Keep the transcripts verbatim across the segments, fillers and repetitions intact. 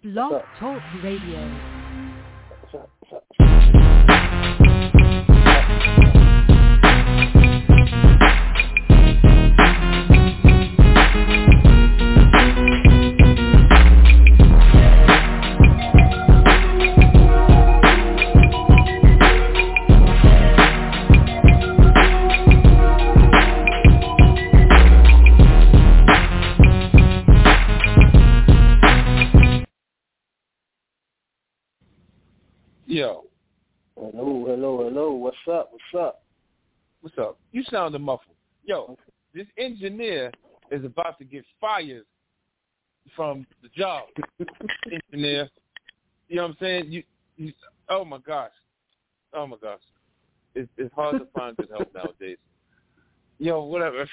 Blog Talk Radio. What's up? What's up? Yo. Hello, hello, hello. What's up? What's up? What's up? You sounding muffled. Yo, this engineer is about to get fired from the job. Engineer. You know what I'm saying? You, you oh my gosh. Oh my gosh. It's, it's hard to find good help nowadays. Yo, whatever.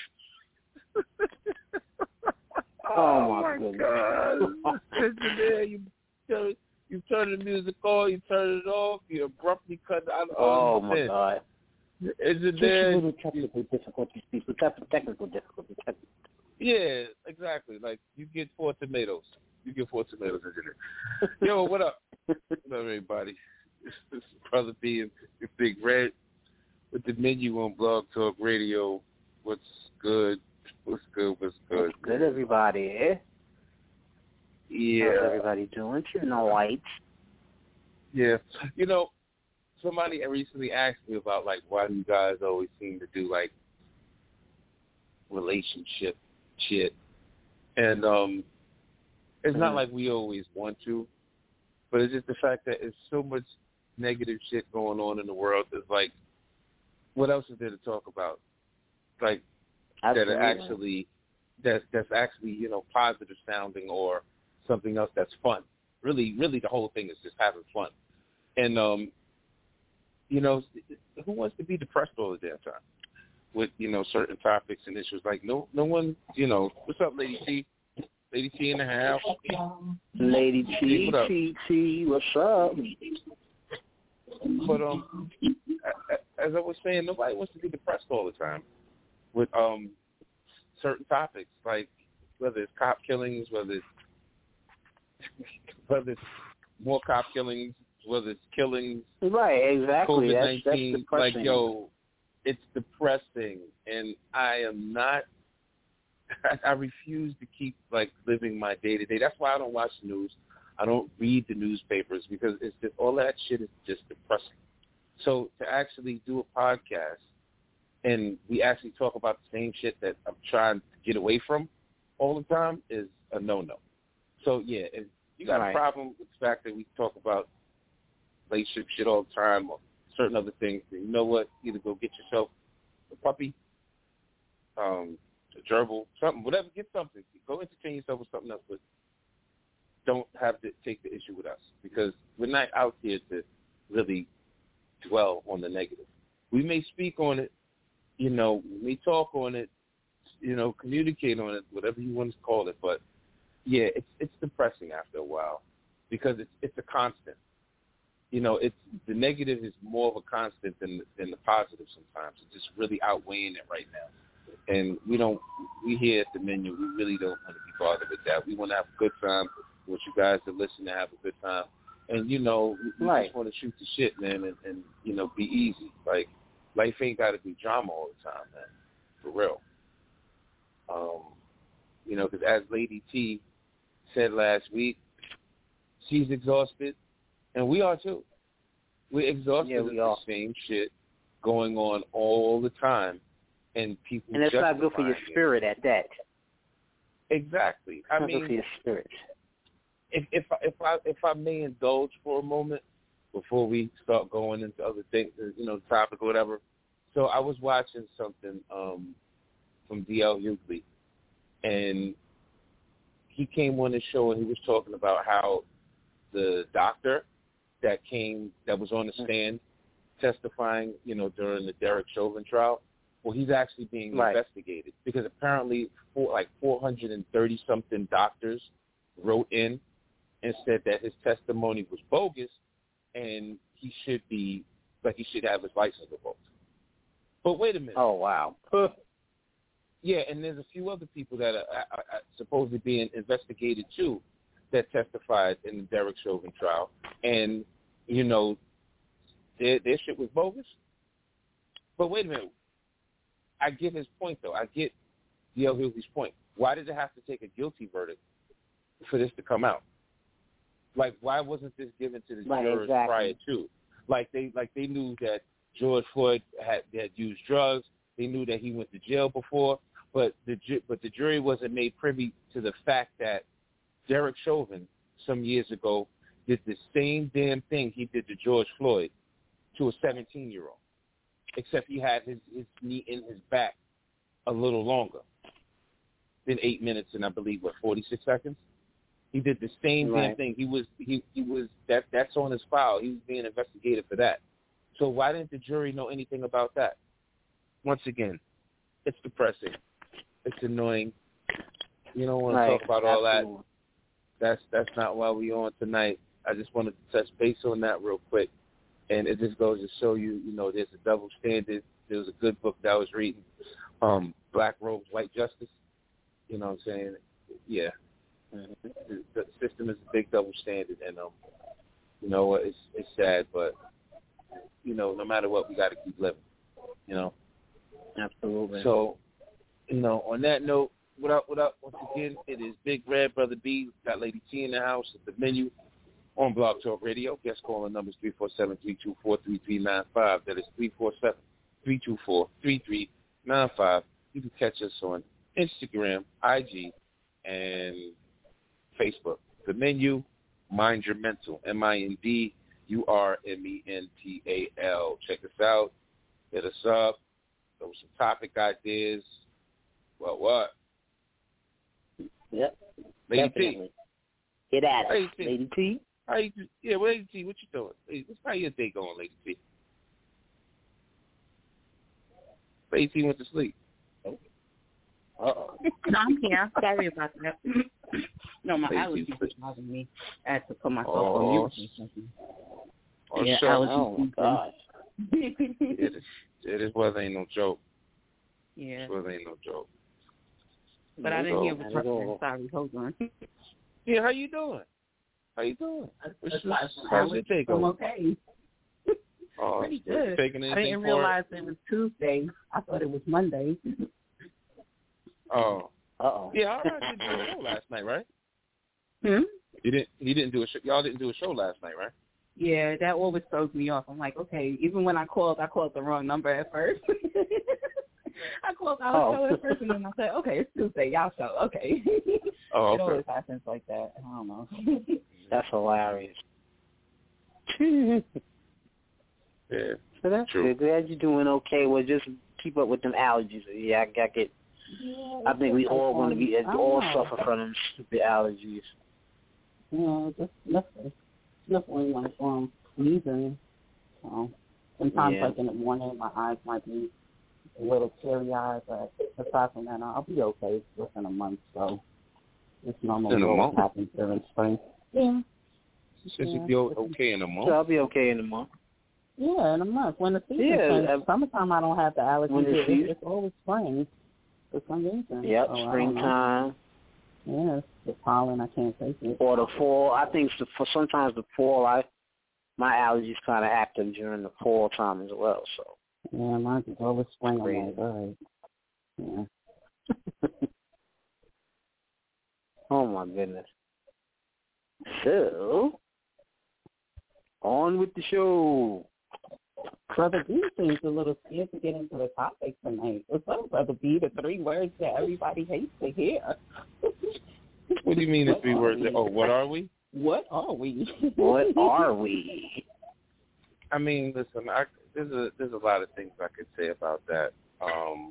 Oh, oh my, my goodness. God. Engineer, you tell me. You turn the music on, you turn it off, you abruptly cut out. Oh, my God. Is it there? Little technical difficulties, people. Technical difficulties. Yeah, exactly. Like, you get four tomatoes. You get four tomatoes, isn't it? Yo, what up? What up, everybody? This is Brother B and Big Red with the menu on Blog Talk Radio. What's good? What's good? What's good? What's good, everybody, eh? Yeah. How's everybody doing? You know, white. Yeah. You know, somebody recently asked me about, like, why do you guys always seem to do, like, relationship shit? And um, it's mm-hmm. not like we always want to, but it's just the fact that it's so much negative shit going on in the world. It's like, what else is there to talk about? Like, Absolutely. that are actually, that's, that's actually, you know, positive sounding or something else that's fun. Really, really the whole thing is just having fun. And, um, you know, who wants to be depressed all the damn time with, you know, certain topics and issues? Like, no no one, you know, what's up, Lady T? Lady T and a half. Lady T, what T, T, what's up? But, um, as I was saying, nobody wants to be depressed all the time with um certain topics, like whether it's cop killings, whether it's whether it's more cop killings, whether it's killings, right? Exactly. COVID nineteen, like yo, it's depressing, and I am not. I, I refuse to keep like living my day to day. That's why I don't watch the news. I don't read the newspapers because it's just all that shit is just depressing. So to actually do a podcast and we actually talk about the same shit that I'm trying to get away from all the time is a no-no. So, yeah, if you got right. a problem with the fact that we talk about relationship shit all the time or certain other things, then you know what? Either go get yourself a puppy, um, a gerbil, something, whatever, get something. Go entertain yourself with something else, but don't have to take the issue with us because we're not out here to really dwell on the negative. We may speak on it, you know, we may talk on it, you know, communicate on it, whatever you want to call it, but yeah, it's it's depressing after a while because it's it's a constant. You know, it's the negative is more of a constant than than the positive sometimes. It's just really outweighing it right now. And we don't we here at the menu, we really don't want to be bothered with that. We want to have a good time. We want you guys to listen and have a good time. And you know, we right. just want to shoot the shit, man, and, and you know, be easy. Like life ain't got to be drama all the time, man. For real. Um, you know, because as Lady T said last week, she's exhausted, and we are too. We're exhausted yeah, we of are. the same shit going on all the time, and people. And it's not good for your spirit it. at that. Exactly. It's I not mean, good for your spirit. If if I, if I if I may indulge for a moment before we start going into other things, you know, the topic or whatever. So I was watching something um, from D L Hughley, and he came on the show and he was talking about how the doctor that came, that was on the stand testifying, you know, during the Derek Chauvin trial, well, he's actually being right. investigated because apparently four, like four hundred thirty-something doctors wrote in and said that his testimony was bogus and he should be, like he should have his license revoked. But wait a minute. Oh, wow. Yeah, and there's a few other people that are, are, are supposedly being investigated too. that testified in the Derek Chauvin trial, and you know, their their shit was bogus. But wait a minute, I get his point though. I get D L Hughley's point. Why did it have to take a guilty verdict for this to come out? Like, why wasn't this given to the right, jurors exactly. prior to? Like they like they knew that George Floyd had had used drugs. They knew that he went to jail before, but the ju- but the jury wasn't made privy to the fact that Derek Chauvin some years ago did the same damn thing he did to George Floyd to a seventeen-year-old, except he had his, his knee in his back a little longer than eight minutes and I believe what forty-six seconds. He did the same right. damn thing. He was he he was that that's on his file. He was being investigated for that. So why didn't the jury know anything about that? Once again, it's depressing. It's annoying. You don't want right. to talk about all Absolutely. that. That's that's not why we on tonight. I just wanted to touch base on that real quick, and it just goes to show you, you know, there's a double standard. There was a good book that I was reading, um, Black Robes, White Justice. You know what I'm saying? Yeah. Mm-hmm. The, the system is a big double standard, and um, you know what? It's it's sad, but you know, no matter what, we got to keep living. You know. Absolutely. So, you know, on that note, what up? What up? Once again, it is Big Red Brother B. Got Lady T in the house at the menu on Blog Talk Radio. Guest calling numbers three four seven, three two four, three three nine five. That is three four seven, three two four, three three nine five. You can catch us on Instagram, I G, and Facebook. The menu, Mind Your Mental, M I N D U R M E N T A L. Check us out. Hit us up. There was some topic ideas. What, what? Yep. Lady Definitely. T. Get at it. Lady T. Lady T. How you, yeah, Lady T, what you doing? Hey, what's how your day going, Lady T? Lady T went to sleep. Uh-oh. No, I'm here. Sorry about that. No, my Lady allergies was bothering me. I had to put myself Oh. on mute or something. Oh, Yeah, sure. allergies. Oh, my gosh. It is, it is was ain't no joke. Yeah, It was ain't no joke. but I didn't hear There the you go. person. Sorry, hold on. Yeah, how you doing? How you doing? What's your, how's your Allergies, day I'm going? okay. Oh, Pretty you good. taking I anything didn't for realize it was Tuesday. I thought it was Monday. it? Oh, Uh-oh. yeah. All right, you did do a show last night, right? Hmm? You didn't. He didn't do a show. Y'all didn't do a show last night, right? Yeah, that always throws me off. I'm like, okay, even when I called, I called the wrong number at first. I called our Oh. show at first, and then I said, okay, it's Tuesday, y'all show. Okay. Oh, It okay. always happens like that. I don't know. That's hilarious. Yeah. So that's True. good. Glad you're doing okay. Well, just keep up with them allergies. Yeah, I, I get. Yeah, I think we all going to be I all know. suffer from them stupid allergies. Yeah, just sniffling. Sniffling like um sneezing. So sometimes Yeah. like in the morning my eyes might be a little teary eyed, but aside from that I'll be okay within a month, so it's normal. In a what month? happens during spring. Yeah. She says Yeah. you'd be okay in a month. So I'll be okay in a month. Yeah, in a month. When the season Yeah, changes, uh, summertime I don't have the allergies. when the It- season- it's, it's always spring for some reason. Yep, so, I don't know. springtime Yeah, it's the pollen, I can't take it. or the fall. I think the, for sometimes the fall, I my allergies kind of active during the fall time as well. So Yeah, mine's is always spring. I'm Crazy. like, all right. Yeah. oh my goodness. So on with the show. Brother B seems a little scared to get into the topic tonight. What's up, Brother B? The three words that everybody hates to hear. What do you mean the What three are words? we? Oh, what are we? What are we? What are we? I mean, listen, I, there's a there's a lot of things I could say about that. Um,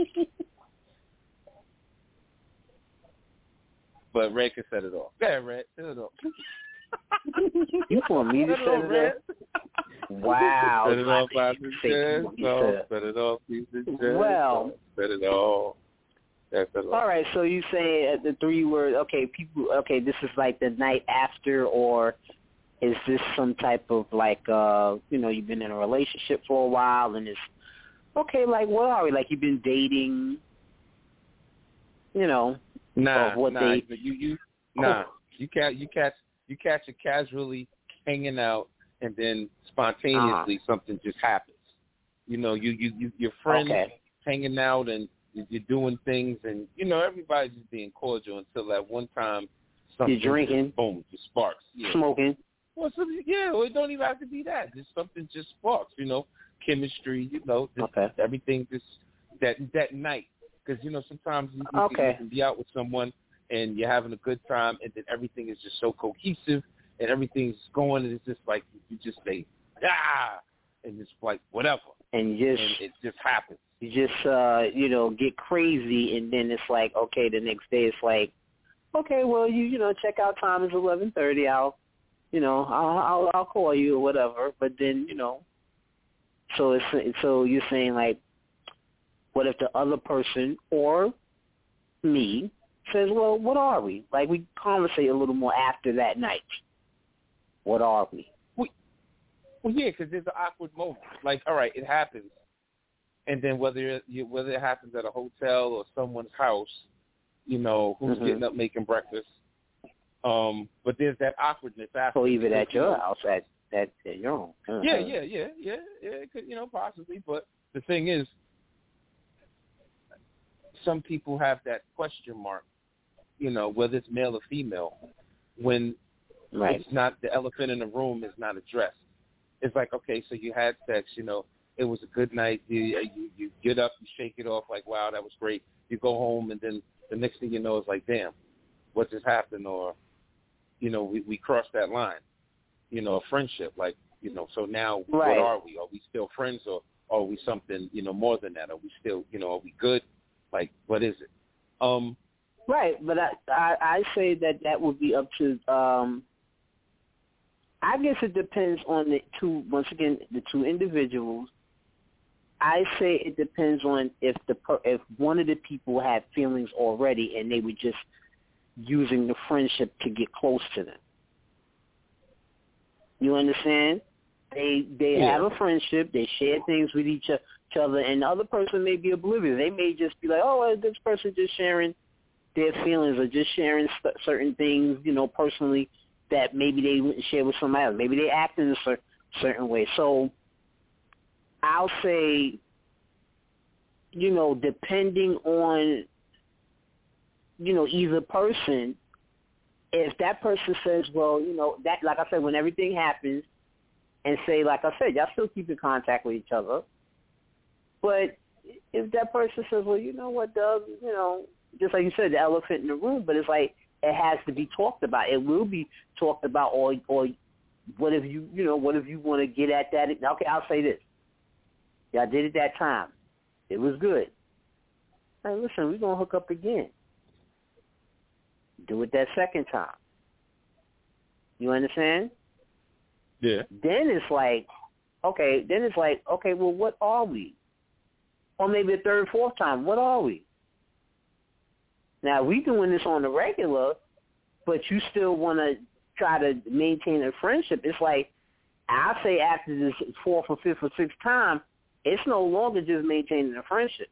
but Red can set it off. Yeah, Red, set it off. You want me to Set it set off, it Red. up? Wow. Set it off, I piece of think you jazz. want me No, to- set it off, piece of jazz. Well. Set it off. Yeah, set it off. All right, so you say the three words. Okay, people. Okay, this is like the night after, or is this some type of like, uh, you know, you've been in a relationship for a while, and it's okay. Like, what are we? Like, you've been dating, you know? Nah, of what nah, they- but you, you, nah. You catch you catch you catch it casually hanging out, and then spontaneously uh-huh. something just happens. You know, you you, you your friends okay. hanging out and you're doing things, and you know everybody's just being cordial until at one time something you're drinking, just, boom, just sparks. Yeah. Smoking. Well, so, yeah, well, it don't even have to be that. Just something just sparks. You know, chemistry. You know, just okay. everything just that that night. Because, you know, sometimes you, you, okay. you can be out with someone and you're having a good time, and then everything is just so cohesive and everything's going, and it's just like you just say, ah, and it's like whatever. And you just, and it just happens. You just, uh, you know, get crazy, and then it's like, okay, the next day it's like, okay, well, you, you know, check out time is eleven thirty. I'll, you know, I'll, I'll, I'll call you or whatever. But then, you know, so it's, so you're saying like, what if the other person or me says, well, what are we? Like, we conversate a little more after that night. What are we? Well, well yeah, because there's an awkward moment. Like, all right, it happens. And then whether it, whether it happens at a hotel or someone's house, you know, who's mm-hmm. getting up making breakfast. Um, but there's that awkwardness after. Or even at your know, house, at, at, at your own. Uh-huh. Yeah, yeah, yeah, yeah, yeah, it could, you know, possibly. But the thing is, some people have that question mark, you know, whether it's male or female, when right. it's not, the elephant in the room is not addressed. It's like, okay, so you had sex, you know, it was a good night. You, you you get up, you shake it off like, wow, that was great. You go home, and then the next thing you know is like, damn, what just happened? Or, you know, we, we crossed that line, you know, a friendship. Like, you know, so now right. what are we? Are we still friends, or are we something, you know, more than that? Are we still, you know, are we good? Like, what is it? Um, right, but I, I I say that that would be up to. Um, I guess it depends on the two. Once again, the two individuals. I say it depends on if the if one of the people had feelings already and they were just using the friendship to get close to them. You understand? They they yeah. have a friendship. They share things with each other, and the other person may be oblivious. They may just be like, "Oh, this person just sharing their feelings or just sharing st- certain things, you know, personally that maybe they wouldn't share with somebody else. Maybe they act in a cer- certain way." So I'll say, you know, depending on, you know, either person, if that person says, well, you know, that, like I said, when everything happens, and say, like I said, y'all still keep in contact with each other. But if that person says, well, you know what, Doug, you know, just like you said, the elephant in the room, but it's like it has to be talked about. It will be talked about, or or what if you, you know, what if you want to get at that? Okay, I'll say this. Y'all did it that time. It was good. Hey, listen, we're going to hook up again. Do it that second time. You understand? Yeah. Then it's like, okay, then it's like, okay, well, what are we? Or maybe a third, fourth time, what are we? Now, we doing this on the regular, but you still want to try to maintain a friendship. It's like, I say after this fourth or fifth or sixth time, it's no longer just maintaining a friendship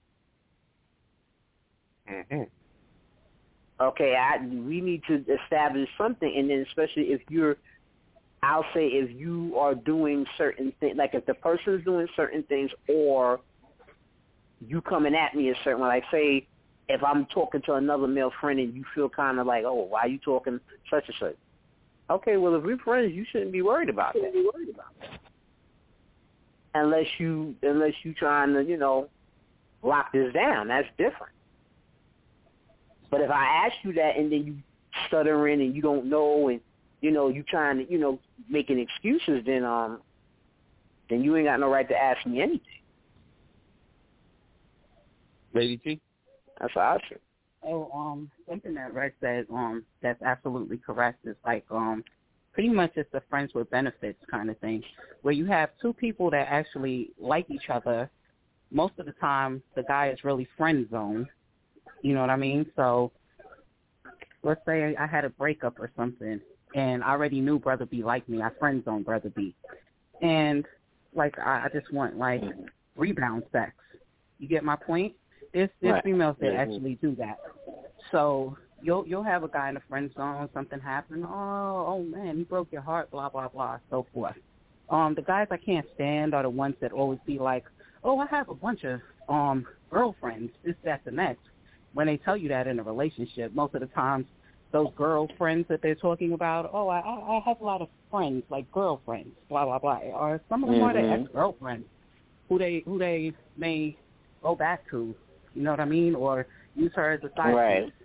now. Mm-hmm. Okay, I, we need to establish something, and then especially if you're, I'll say if you are doing certain things, like if the person is doing certain things or you coming at me a certain way, like say if I'm talking to another male friend and you feel kind of like, oh, why are you talking such and such? Okay, well, if we're friends, you shouldn't be worried about that. Be worried about that. Unless you, unless you trying to, you know, lock this down, that's different. But if I ask you that and then you stuttering and you don't know and, you know, you trying to, you know, making excuses, then um, then you ain't got no right to ask me anything. Lady T? That's what I say. Oh, um, something that Rex said, um, that's absolutely correct. It's like, um, pretty much it's a friends with benefits kind of thing, where you have two people that actually like each other. Most of the time, the guy is really friend zoned. You know what I mean? So let's say I had a breakup or something, and I already knew Brother B liked me. I friend zoned Brother B. And, like, I, I just want, like, rebound sex. You get my point? There's, there's right. females that mm-hmm. actually do that. So you'll you'll have a guy in the friend zone, something happened, oh, oh man, he broke your heart, blah, blah, blah, so forth. Um, the guys I can't stand are the ones that always be like, oh, I have a bunch of um girlfriends, this, that, the next. When they tell you that in a relationship, most of the times those girlfriends that they're talking about, oh, I, I have a lot of friends, like girlfriends, blah, blah, blah. Or some of them mm-hmm. are their ex-girlfriends who they who they may go back to, you know what I mean, or use her as a side right. piece.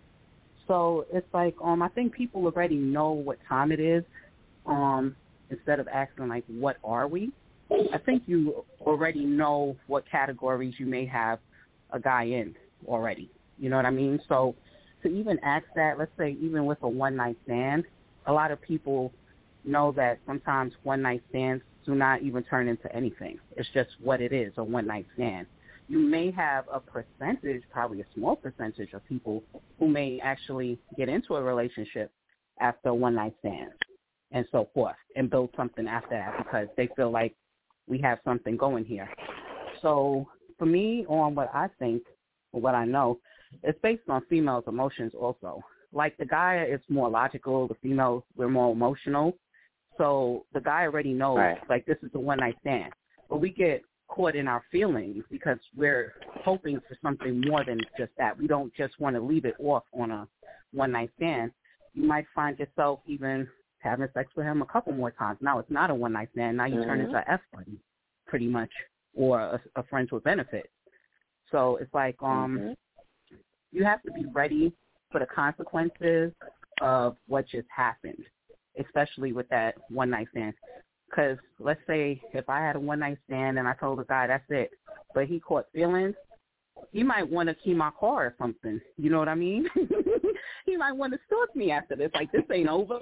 So it's like, um, I think people already know what time it is, um, instead of asking, like, what are we? I think you already know what categories you may have a guy in already. You know what I mean? So to even ask that, let's say even with a one-night stand, a lot of people know that sometimes one-night stands do not even turn into anything. It's just what it is, a one-night stand. You may have a percentage, probably a small percentage of people who may actually get into a relationship after a one-night stand and so forth and build something after that because they feel like we have something going here. So for me, on what I think or what I know, it's based on females' emotions also. Like the guy is more logical, the female, we're more emotional. So the guy already knows, right. like, this is a one-night stand. But we get caught in our feelings because we're hoping for something more than just that. We don't just want to leave it off on a one-night stand. You might find yourself even having sex with him a couple more times. Now it's not a one-night stand. Now you mm-hmm. turn into an F-buddy, pretty much, or a, a friends with benefits. So it's like um, mm-hmm. you have to be ready for the consequences of what just happened, especially with that one-night stand. Because let's say if I had a one-night stand and I told a guy that's it, but he caught feelings, he might want to key my car or something. You know what I mean? He might want to stalk me after this. Like, this ain't over.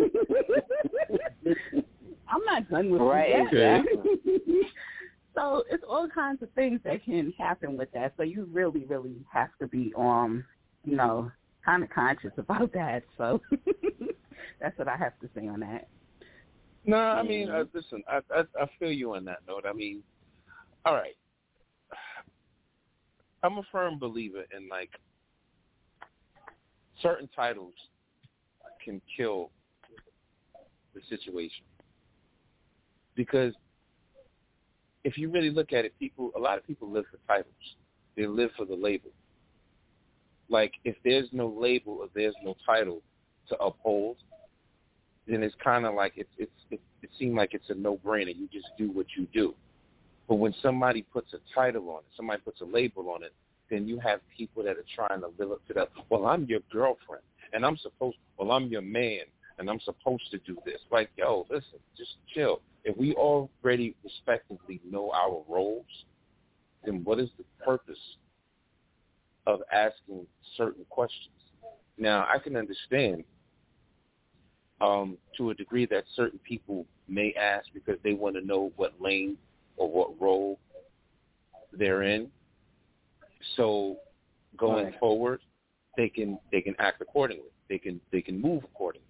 I'm not done with right, you yet. exactly. So it's all kinds of things that can happen with that. So you really, really have to be, um, you know, kind of conscious about that. So that's what I have to say on that. No, I mean, uh, listen, I, I I feel you on that note. I mean, all right. I'm a firm believer in, like, certain titles can kill the situation. Because if you really look at it, people, a lot of people live for titles. They live for the label. Like, if there's no label or there's no title to uphold, then it's kind of like it's it's it, it seems like it's a no-brainer. You just do what you do. But when somebody puts a title on it, somebody puts a label on it, then you have people that are trying to live up to that. Well, I'm your girlfriend, and I'm supposed. Well, I'm your man, and I'm supposed to do this. Like, yo, listen, just chill. If we already respectively know our roles, then what is the purpose of asking certain questions? Now, I can understand um, to a degree that certain people may ask because they want to know what lane or what role they're in. So going right. forward, they can they can act accordingly. They can they can move accordingly.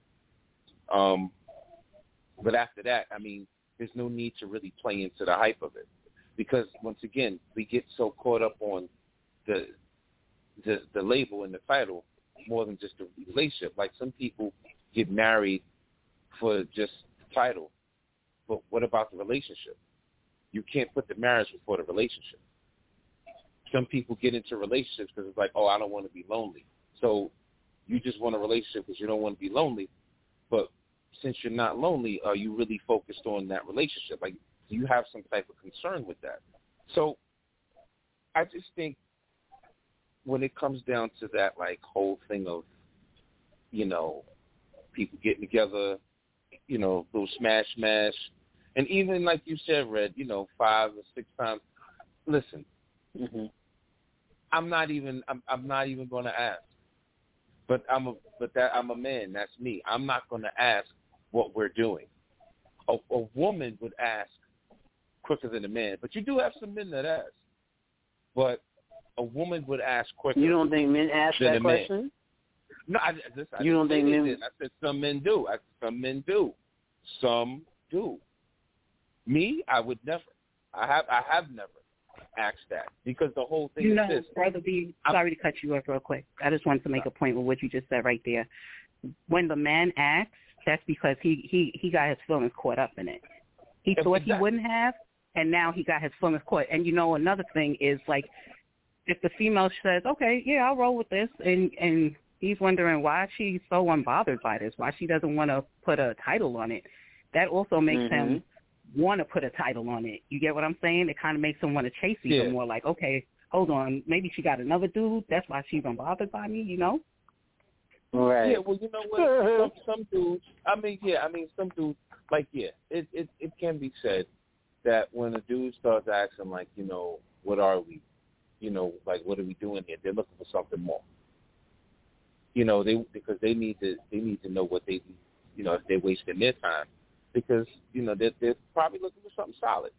Um, but after that, I mean, there's no need to really play into the hype of it, because once again, we get so caught up on the the, the label and the title more than just the relationship. Like, some people get married for just the title, but what about the relationship? You can't put the marriage before the relationship. Some people get into relationships because it's like, oh, I don't want to be lonely. So you just want a relationship because you don't want to be lonely. But since you're not lonely, are you really focused on that relationship? Like, do you have some type of concern with that? So I just think when it comes down to that, like, whole thing of, you know, people getting together, you know, little smash, smash, and even like you said, Red, you know, five or six times. Listen, mm-hmm. I'm not even. I'm, I'm not even going to ask. But I'm a. But that I'm a man. That's me. I'm not going to ask what we're doing. A, a woman would ask quicker than a man. But you do have some men that ask. But a woman would ask quicker. You don't think men ask than that a question? Man. No, I, this, I you don't think men? Did. I said some men do. I, some men do. Some do. Me, I would never. I have. I have never. ask that because the whole thing you is know, this. Brother B, sorry to cut you off real quick. I just wanted to make a point with what you just said right there. When the man asks, that's because he, he, he got his feelings caught up in it. He thought Exactly. he wouldn't have, and now he got his feelings caught. And, you know, another thing is, like, if the female says, okay, yeah, I'll roll with this, and, and he's wondering why she's so unbothered by this, why she doesn't want to put a title on it, that also makes mm-hmm. him want to put a title on it. You get what I'm saying? It kind of makes him want to chase even yeah. more, like, okay, hold on, maybe she got another dude, that's why she's unbothered by me, you know? Right. Yeah, well, you know what? some, some dudes, I mean, yeah, I mean, some dudes, like, yeah, it, it, it can be said that when a dude starts asking, like, you know, what are we? You know, like, what are we doing here? They're looking for something more. You know, they because they need to they need to know what they, you know, if they're wasting their time, because you know they're, they're probably looking for something solid.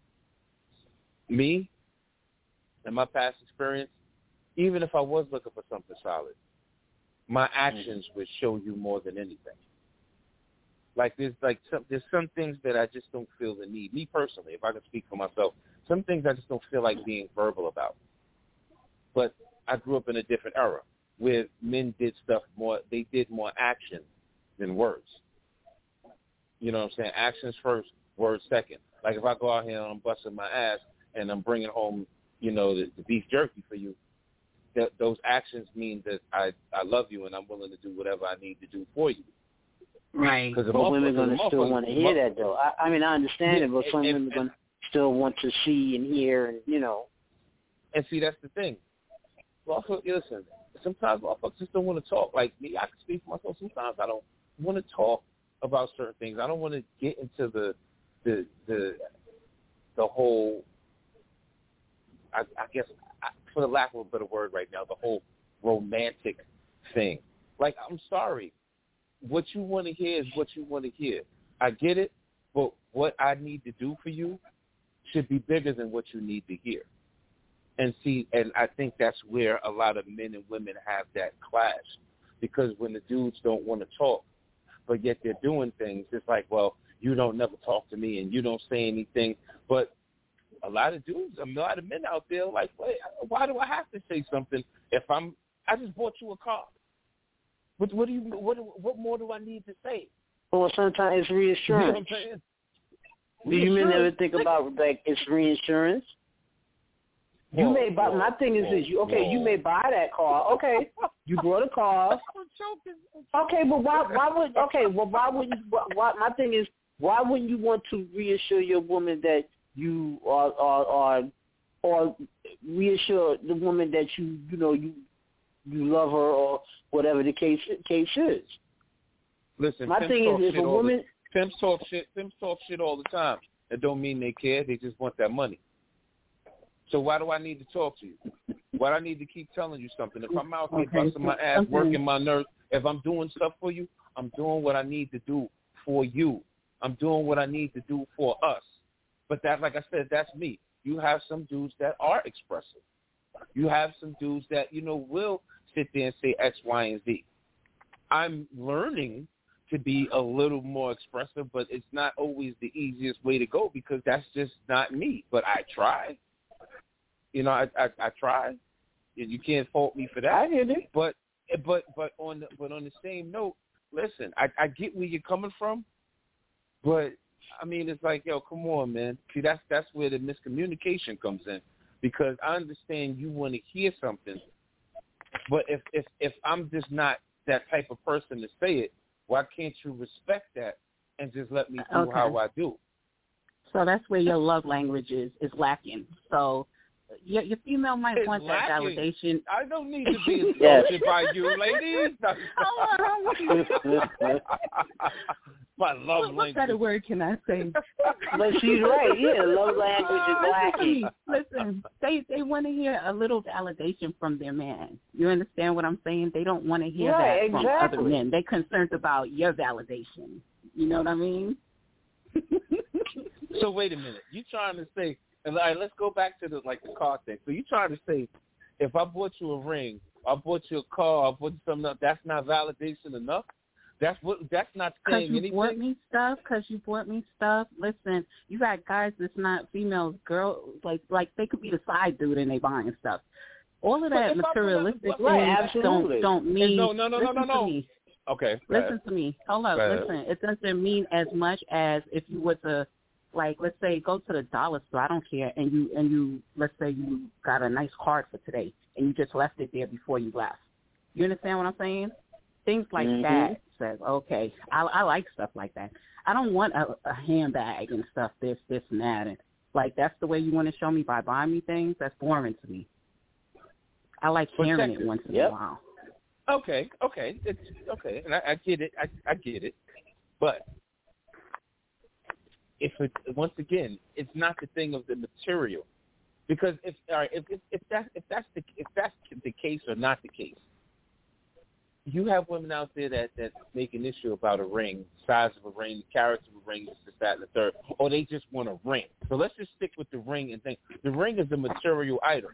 Me, in my past experience, even if I was looking for something solid, my actions would show you more than anything. Like there's like some there's some things that I just don't feel the need. Me personally, if I can speak for myself, some things I just don't feel like being verbal about. But I grew up in a different era where men did stuff more. They did more action than words. You know what I'm saying? Actions first, words second. Like if I go out here and I'm busting my ass and I'm bringing home, you know, the, the beef jerky for you, that those actions mean that I, I love you and I'm willing to do whatever I need to do for you. Right. But women are going to still want to hear that, though. I, I mean, I understand yeah, it, but some and, women are going to still want to see and hear and, you know. And see, that's the thing. Also, listen, sometimes motherfuckers just don't want to talk. Like me, I can speak for myself. Sometimes I don't want to talk about certain things. I don't want to get into the the the the whole. I, I guess, I, for the lack of a better word, right now, the whole romantic thing. Like, I'm sorry, what you want to hear is what you want to hear. I get it, but what I need to do for you should be bigger than what you need to hear. And see, and I think that's where a lot of men and women have that clash, because when the dudes don't want to talk, but yet they're doing things, it's like, well, you don't never talk to me and you don't say anything. But a lot of dudes, a lot of men out there, like, wait, why do I have to say something if I'm? I just bought you a car. What, what do you? What, what more do I need to say? Well, sometimes it's reassurance. You know what I'm saying? Do you men ever think about like it's reinsurance? You whoa, may buy. whoa, my thing is whoa, this. You okay? whoa. You may buy that car. Okay, you bought a car. Okay, but why? Why would? Okay, well, why would you? Why, my thing is, why wouldn't you want to reassure your woman that you are, are, are or reassure the woman that you, you know, you, you love her or whatever the case case is? Listen, my thing is, if a woman the, pimps talk shit, pimps talk shit all the time. That don't mean they care. They just want that money. So why do I need to talk to you? Why do I need to keep telling you something? If I'm out here okay. busting my ass, okay. working my nerves, if I'm doing stuff for you, I'm doing what I need to do for you. I'm doing what I need to do for us. But that, like I said, that's me. You have some dudes that are expressive. You have some dudes that, you know, will sit there and say X, Y, and Z. I'm learning to be a little more expressive, but it's not always the easiest way to go because that's just not me. But I try. You know, I, I, I try. You can't fault me for that. I hear it. But but but on the, but on the same note, listen, I, I get where you're coming from, but I mean, it's like, yo, come on, man. See, that's that's where the miscommunication comes in, because I understand you want to hear something, but if if if I'm just not that type of person to say it, why can't you respect that and just let me do okay. how I do? So that's where your love language is is lacking. So your, your female might It's want lacking. that validation. I don't need to be insulted Yes. by you, ladies. My love what, language. what better word can I say? But she's right. Yeah, love language is lacking. Listen, they they want to hear a little validation from their man. You understand what I'm saying? They don't want to hear Right, that from exactly. other men. They're concerned about your validation. You know what I mean? So wait a minute. You trying to say? And all right, let's go back to the like the car thing. So you trying to say, if I bought you a ring, I bought you a car, I bought you something else, that's not validation enough? That's what. That's not Because saying you anything. bought me stuff. Because you bought me stuff. Listen, you got guys that's not females, girl. Like, like they could be the side dude and they buying stuff. All of that materialistic things right, don't don't mean. No, no, no, no, no, no. Me. Okay. Listen to me. Hold up. Go Listen. It doesn't mean as much as if you were to, like, let's say, go to the dollar store. I don't care, and you and you, let's say you got a nice card for today, and you just left it there before you left. You understand what I'm saying? Things like mm-hmm. that says, okay, I, I like stuff like that. I don't want a, a handbag and stuff, this, this, and that. And, like, that's the way you want to show me by buying me things? That's boring to me. I like hearing it once in yep. a while. Okay, okay, it's okay, and I, I get it. I, I get it, but if it once again, it's not the thing of the material, because if all right, if if, if that if that's the if that's the case or not the case, you have women out there that that make an issue about a ring, size of a ring, the character of a ring, this, that, and the third, or they just want a ring. So let's just stick with the ring and think the ring is a material item.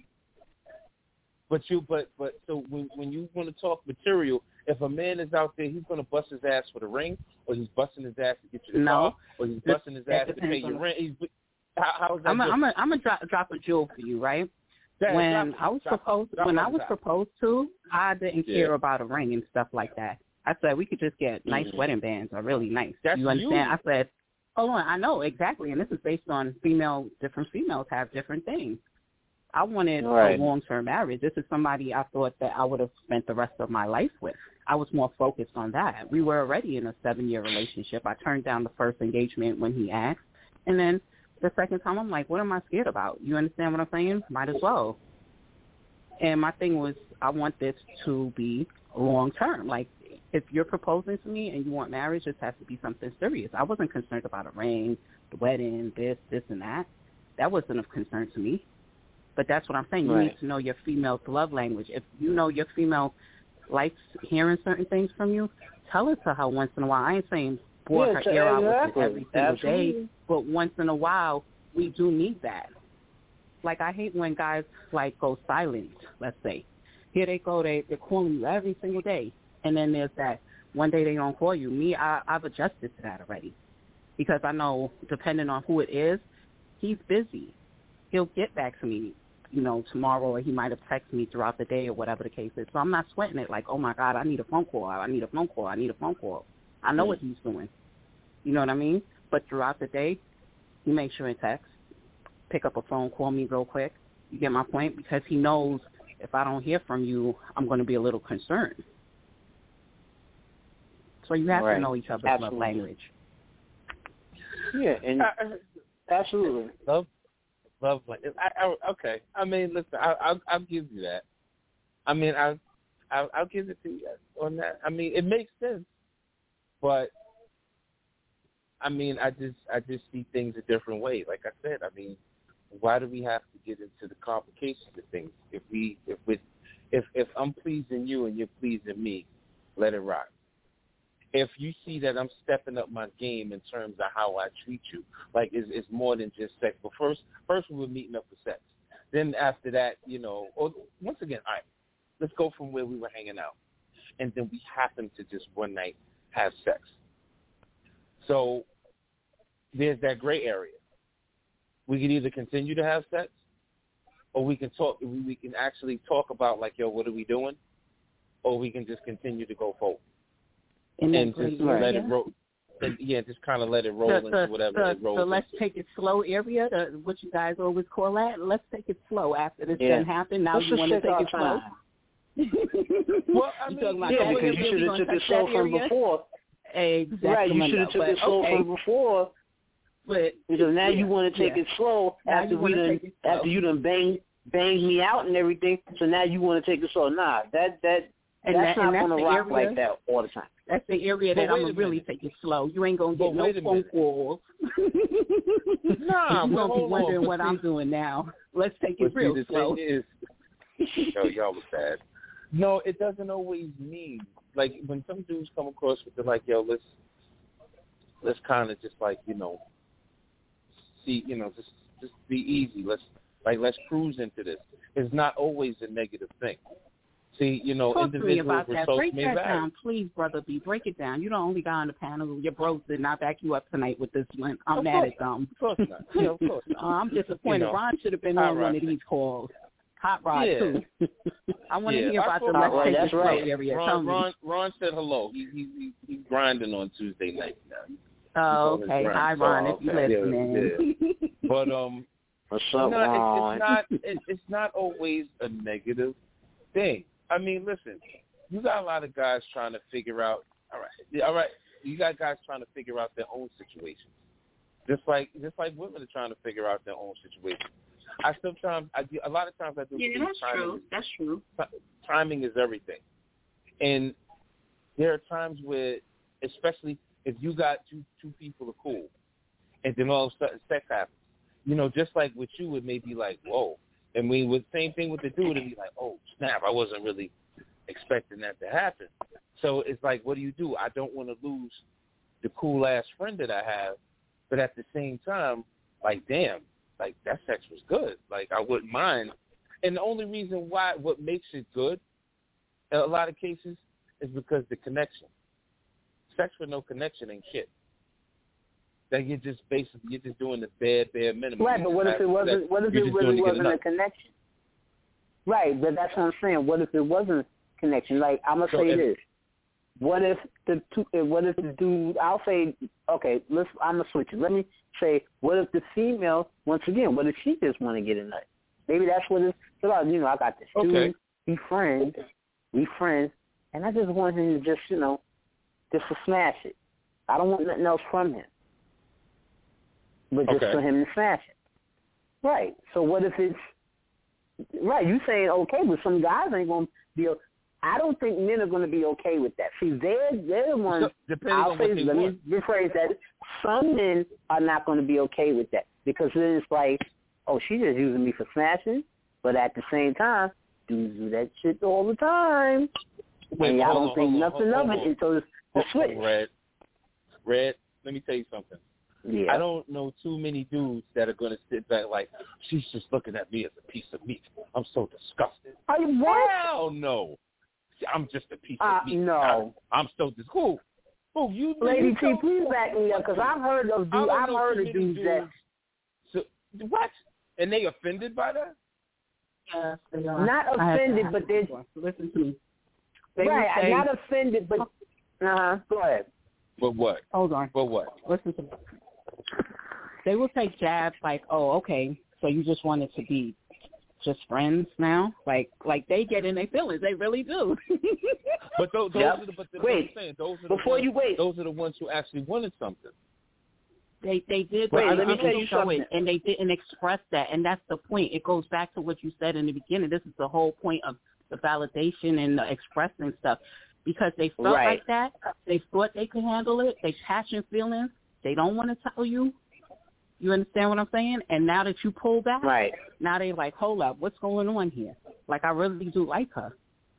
But you, but but so when when you want to talk material, if a man is out there, he's going to bust his ass for the ring, or he's busting his ass to get you the no. car, or he's busting his ass to pay your rent. He's, how, how is that? I'm a, I'm a, I'm gonna drop drop a jewel for you, right? Yeah, when drop, I was drop, proposed drop, when drop, I was drop. proposed to, I didn't Yeah. care about a ring and stuff like that. I said we could just get nice mm-hmm. wedding bands, are really nice. That's you understand? you. I said, hold on, I know exactly, and this is based on female. Different females have different things. I wanted right. a long-term marriage. This is somebody I thought that I would have spent the rest of my life with. I was more focused on that. We were already in a seven-year relationship. I turned down the first engagement when he asked. And then the second time, I'm like, what am I scared about? You understand what I'm saying? Might as well. And my thing was, I want this to be long-term. Like, if you're proposing to me and you want marriage, it has to be something serious. I wasn't concerned about a ring, the wedding, this, this, and that. That wasn't of concern to me. But that's what I'm saying. You right. need to know your female's love language. If you know your female likes hearing certain things from you, tell it to her once in a while. I ain't saying bore yeah, her so ear exactly. out with it every single Absolutely. day, but once in a while, we do need that. Like, I hate when guys, like, go silent, let's say. Here they go, they, they're calling you every single day. And then there's that one day they don't call you. Me, I, I've adjusted to that already. Because I know, depending on who it is, he's busy. He'll get back to me, you know, tomorrow, or he might have texted me throughout the day or whatever the case is. So I'm not sweating it like, oh, my God, I need a phone call. I need a phone call. I need a phone call. I know what he's doing. You know what I mean? But throughout the day, he makes sure he texts, pick up a phone, call me real quick. You get my point? Because he knows if I don't hear from you, I'm going to be a little concerned. So you have right. to know each other's Absolutely. love language. Yeah, and absolutely. Love, love, I, I, okay. I mean, listen, I, I'll, I'll give you that. I mean, I, I'll, I'll give it to you on that. I mean, it makes sense, but I mean, I just, I just see things a different way. Like I said, I mean, why do we have to get into the complications of things? If we, if we, if if I'm pleasing you and you're pleasing me, let it rock. If you see that I'm stepping up my game in terms of how I treat you, like it's, it's more than just sex. But first, first we were meeting up for sex. Then after that, you know, or once again, all right, let's go from where we were hanging out, and then we happen to just one night have sex. So there's that gray area. We can either continue to have sex, or we can talk. We can actually talk about like, yo, what are we doing? Or we can just continue to go forward. In and that just area? let it roll. And, yeah, just kind of let it roll the, into the, whatever the, it rolls the let's into. take it slow area, the, what you guys always call that. Let's take it slow after this Yeah. done happened. Now Let's you want to just take take it our slow? Well, I You mean, talking about yeah, that because area? you should We have gonna took it touch slow that from area? before. Exactly. Right, you should have took it slow okay. from before. But, Because now yeah, you want to take yeah. it slow Now after you we wanna done take it slow. after you done bang banged me out and everything. So now you want to take it slow. Nah, that that And that's that- and not that's gonna the rock area- like that all the time. That's the area But that I'm wait going a to really minute. take it slow. You ain't going to But get no wait a phone minute. calls. Nah, You're well, going to be hold wondering on. what But I'm see- doing now. Let's take But it real see, the slow. thing is, yo, y'all was bad. No, it doesn't always mean like when some dudes come across with the like, yo, let's let's kind of just like you know, see, you know, just just be easy. Let's like let's cruise into this. It's not always a negative thing. See, you know, Talk individuals to me about were that. so Break may that vary. down, please, brother B. Break it down. You're the only guy on the panel. Your bros did not back you up tonight with this one. I'm Of mad course at them. Of course not. Yeah, of course not. uh, I'm disappointed. You know, Ron should have been Hot on Rod. one of these calls. Hot Rod, Yeah. too. I want to Yeah, hear I about the saw- Let's Right, Take that's It Slow right. area. Tell Ron, me. Ron, Ron said hello. He, he, he, he's grinding on Tuesday night now. Oh, He's okay. on his Hi, grind. Ron, So, if you okay. listening. Yeah, yeah. But, um, What's no, up, it's, Ron? it's not, it, it's not always a negative thing. I mean, listen, you got a lot of guys trying to figure out, all right, yeah, all right, you got guys trying to figure out their own situations. Just like, just like women are trying to figure out their own situations. I sometimes, I do, a lot of times I do Yeah, believe that's timing true. is- That's true. timing is everything. And there are times where, especially if you got two two people are cool, and then all of a sudden sex happens. You know, just like with you, it may be like, whoa. And we with same thing with the dude, it'd be like, oh, snap, I wasn't really expecting that to happen. So it's like, what do you do? I don't want to lose the cool-ass friend that I have, but at the same time, like, damn, like, that sex was good. Like, I wouldn't mind. And the only reason why, what makes it good in a lot of cases is because the connection. Sex with no connection ain't shit. That you're just basically, you're just doing the bare, bare minimum. Right, but what if it wasn't? What if it really wasn't a connection? Right, but that's what I'm saying. What if it wasn't connection? Like, I'm gonna So say if- this. What if the two? What if the dude? I'll say, okay. Let's. I'm gonna switch it. Let me say, what if the female? Once again, what if she just want to get a nut? Maybe that's what it's about. You know, I got this dude. Okay. We friends. We friends, and I just want him to just, you know, just to smash it. I don't want nothing else from him, but just Okay. for him to smash it. Right. So what if it's right? You saying okay, but some guys ain't gonna be. I don't think men are going to be okay with that. See, they're they're the ones. So, depending I'll on say, what they let want. me rephrase that. Some men are not going to be okay with that because then it's like, oh, she's just using me for smashing, but at the same time, dudes do that shit all the time, Wait, and y'all hold don't on, think hold on, nothing hold of on. it until it's the Hold on, switch. Red. Red, let me tell you something. Yeah. I don't know too many dudes that are going to sit back like, she's just looking at me as a piece of meat. I'm so disgusted. Are you what? Hell no. I'm just a piece Uh, of meat. no. I, I'm so dis. Who? Who? You? Lady you T, told- please back me up because I've heard of I dudes. don't I've know heard too of many dudes that So, what? And they offended by that? Yes, they are. not I have to offended, ask but they're you. Listen to me. They right. would say, Not offended, but uh huh. Go ahead. But what? hold on. But what? Listen to me. They will take jabs like, oh, okay, so you just wanted to be just friends now? Like, like they get in their feelings. They really do. But those, those Yep. are the, but the, Wait. I'm saying, those are the Before ones, you wait. those are the ones who actually wanted something. They they did, Wait, but let me I tell you don't show something. it, and they didn't express that, and that's the point. It goes back to what you said in the beginning. This is the whole point of the validation and the expressing stuff, because they felt Right. like that. They thought they could handle it. They passion feelings. They don't want to tell you. You understand what I'm saying? And now that you pull back, Right. now they like, hold up, what's going on here? Like, I really do like her.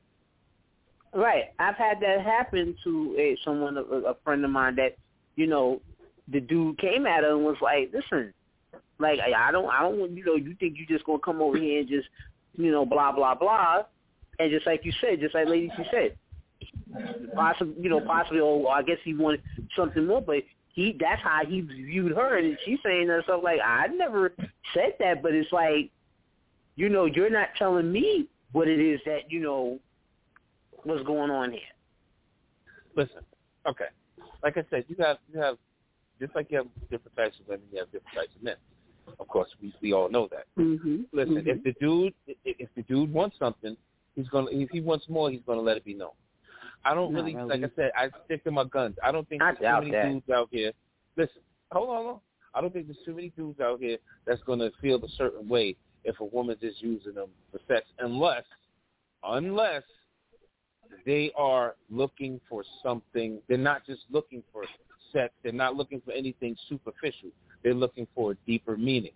Right. I've had that happen to a someone, a, a friend of mine that, you know, the dude came at her and was like, listen, like, I I don't, I don't want, you know, you think you just going to come over here and just, you know, blah, blah, blah. And just like you said, just like Lady T said, possibly, you know, possibly, oh, I guess he wanted something more, but he, that's how he viewed her. And she's saying to herself, like, I never said that, but it's like, you know, you're not telling me what it is that, you know, what's going on here. Listen, okay. Like I said, you have you have just like you have different types of women, you have different types of men. Of course, we we all know that. Mm-hmm. Listen, mm-hmm. if the dude if, if the dude wants something, he's gonna if he wants more, he's gonna let it be known. I don't Not really, really. like I said, I stick to my guns. I don't think I there's too doubt many that. dudes out here. Listen, hold on, hold on. I don't think there's too many dudes out here that's gonna feel a certain way if a woman's just using them for sex, unless unless they are looking for something. They're not just looking for sex. They're not looking for anything superficial. They're looking for a deeper meaning.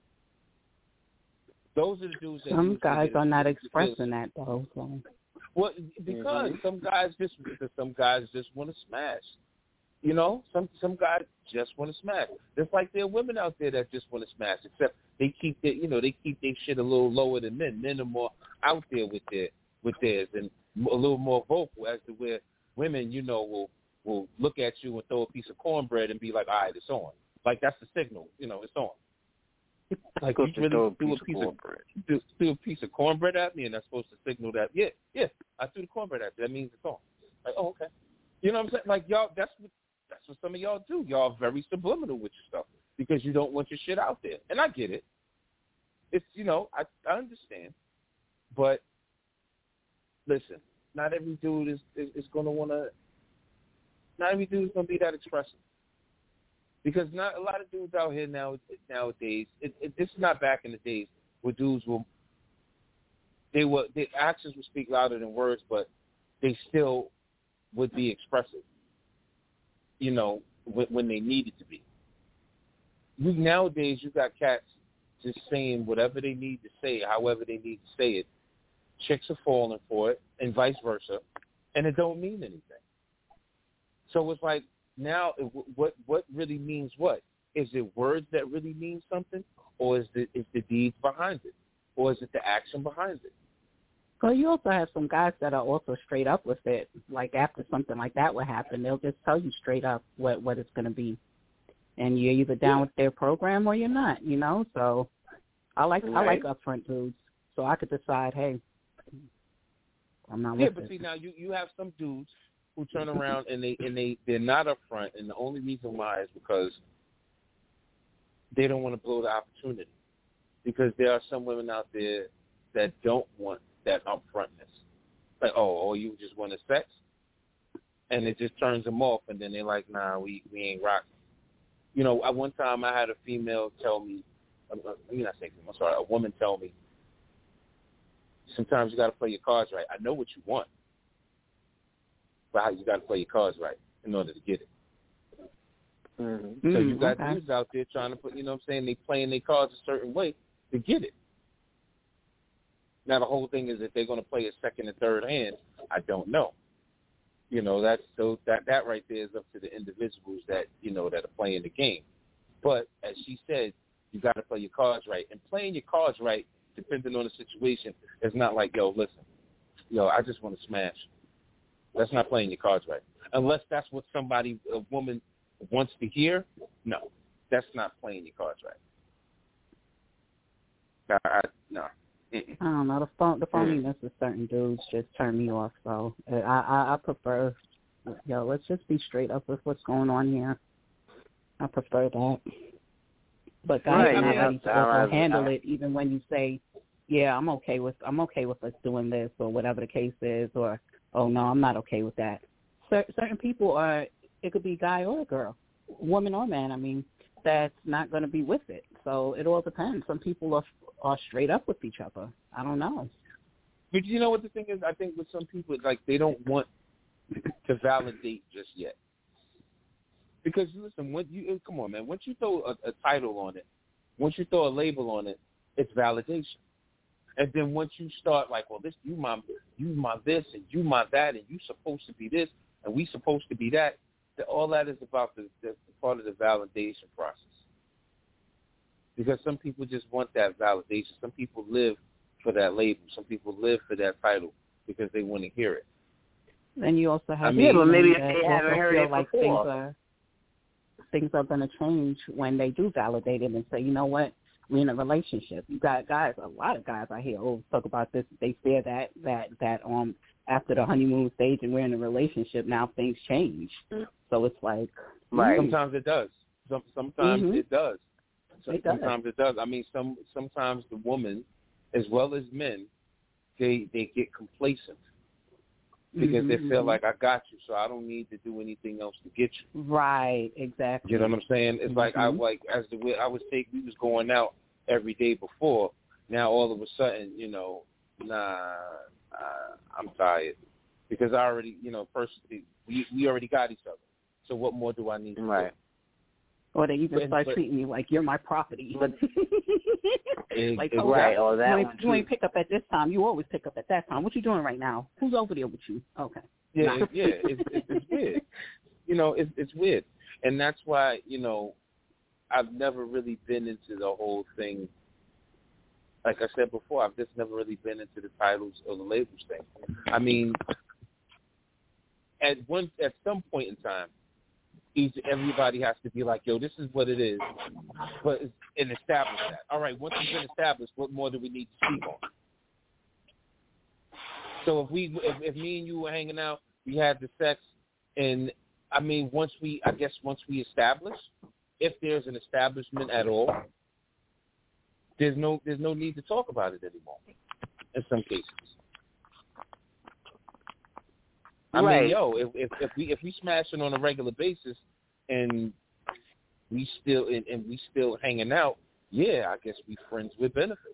Those are the dudes that Some usually guys get are not into- expressing that, though. So. Well, because Mm-hmm. some guys just because some guys just want to smash. You know, some some guys just want to smash. Just like there are women out there that just want to smash, except they keep their, you know, they keep their shit a little lower than men. Men are more out there with their with theirs and a little more vocal as to where women, you know, will will look at you and throw a piece of cornbread and be like, all right, it's on. Like, that's the signal. You know, it's on. Like, you really throw a do piece a piece of of, cornbread. do, do a piece of cornbread at me, and that's supposed to signal that, yeah, yeah, I threw the cornbread at you. That means it's on. Like, oh, okay. You know what I'm saying? Like, y'all, that's what that's what some of y'all do. Y'all are very subliminal with your stuff because you don't want your shit out there. And I get it. It's, you know, I, I understand. But, listen, not every dude is, is, is going to want to, not every dude is going to be that expressive. Because not a lot of dudes out here now nowadays, it, it, this is not back in the days where dudes will, they were, their actions would speak louder than words, but they still would be expressive, you know, when, when they needed to be. You, nowadays, you got cats just saying whatever they need to say, however they need to say it. Chicks are falling for it, and vice versa, and it don't mean anything. So it's like, now, what what really means what? Is it words that really mean something, or is the is the deeds behind it, or is it the action behind it? Well, you also have some guys that are also straight up with it. Like, after something like that would happen, they'll just tell you straight up what, what it's going to be. And you're either down with their program or you're not, you know? So I like right. I like upfront dudes. So I could decide, hey, I'm not yeah, with but it. see, now you, you have some dudes who turn around and they and they they're not upfront, and the only reason why is because they don't want to blow the opportunity. Because there are some women out there that don't want that upfrontness. Like, oh, oh, you just want to sex, and it just turns them off, and then they're like, nah, we we ain't rocking. You know, at one time I had a female tell me, I'm not saying female, I'm sorry, a woman tell me, sometimes you got to play your cards right. I know what you want. But how you got to play your cards right in order to get it. Mm-hmm. So you got okay. dudes out there trying to put, you know what I'm saying, they playing their cards a certain way to get it. Now the whole thing is that they're going to play a second and third hand. I don't know. You know, that's so that that right there is up to the individuals that, you know, that are playing the game. But as she said, you got to play your cards right. And playing your cards right, depending on the situation, is not like, yo, listen, yo, I just want to smash. That's not playing your cards right. Unless that's what somebody, a woman, wants to hear, no, that's not playing your cards right. I, I, no. Mm-mm. I don't know. The phone, the phoniness of certain dudes just turn me off. So I, I, I prefer, yo, let's just be straight up with what's going on here. I prefer that. But guys right, are not yeah, ready to also right, handle right. it, even when you say, yeah, I'm okay with, I'm okay with us doing this or whatever the case is, or oh, no, I'm not okay with that. Cer- certain people are, it could be guy or a girl, woman or man, I mean, that's not going to be with it. So it all depends. Some people are are straight up with each other. I don't know. But you know what the thing is? I think with some people, it's like they don't want to validate just yet. Because, listen, when you come on, man, once you throw a, a title on it, once you throw a label on it, it's validation. And then once you start like, well, this you my you my this and you my that and you supposed to be this and we supposed to be that, that all that is about the, the part of the validation process. Because some people just want that validation. Some people live for that label. Some people live for that title because they want to hear it. Then you also have I mean, yeah, but maybe that they haven't heard feel it like before. Things are, things are going to change when they do validate it and say, you know what, we're in a relationship. You got guys, a lot of guys I hear oh talk about this. They fear that that that um after the honeymoon stage and we're in a relationship, now things change. So it's like right. Sometimes it does. Some, sometimes mm-hmm. it does. So, it does. Sometimes it does. I mean, some sometimes the woman, as well as men, they they get complacent because mm-hmm. they feel like I got you, so I don't need to do anything else to get you. Right, exactly. You know what I'm saying? It's mm-hmm. like I like as the way I was taking, we was going out every day before. Now all of a sudden, you know, nah, uh, I'm tired because I already, you know, personally, we we already got each other. So what more do I need to right. do? Or they even but, start but, treating me like you're my property. like, it, oh, right, or that you, one ain't, you ain't pick up at this time. You always pick up at that time. What you doing right now? Who's over there with you? Okay. Yeah, nah. it, yeah, it's, it's, it's weird. You know, it's it's weird, and that's why you know I've never really been into the whole thing like I said before, I've just never really been into the titles or the labels thing. I mean, at one at some point in time, each everybody has to be like, yo, this is what it is, but and establish that. All right, once it's been established, what more do we need to speak on? So if we, if, if me and you were hanging out, we had the sex, and I mean, once we, I guess, once we establish, if there's an establishment at all, there's no, there's no need to talk about it anymore. In some cases, I right. mean, yo, if, if if we if we smash it on a regular basis, and we still and, and we still hanging out, yeah, I guess we friends with benefits.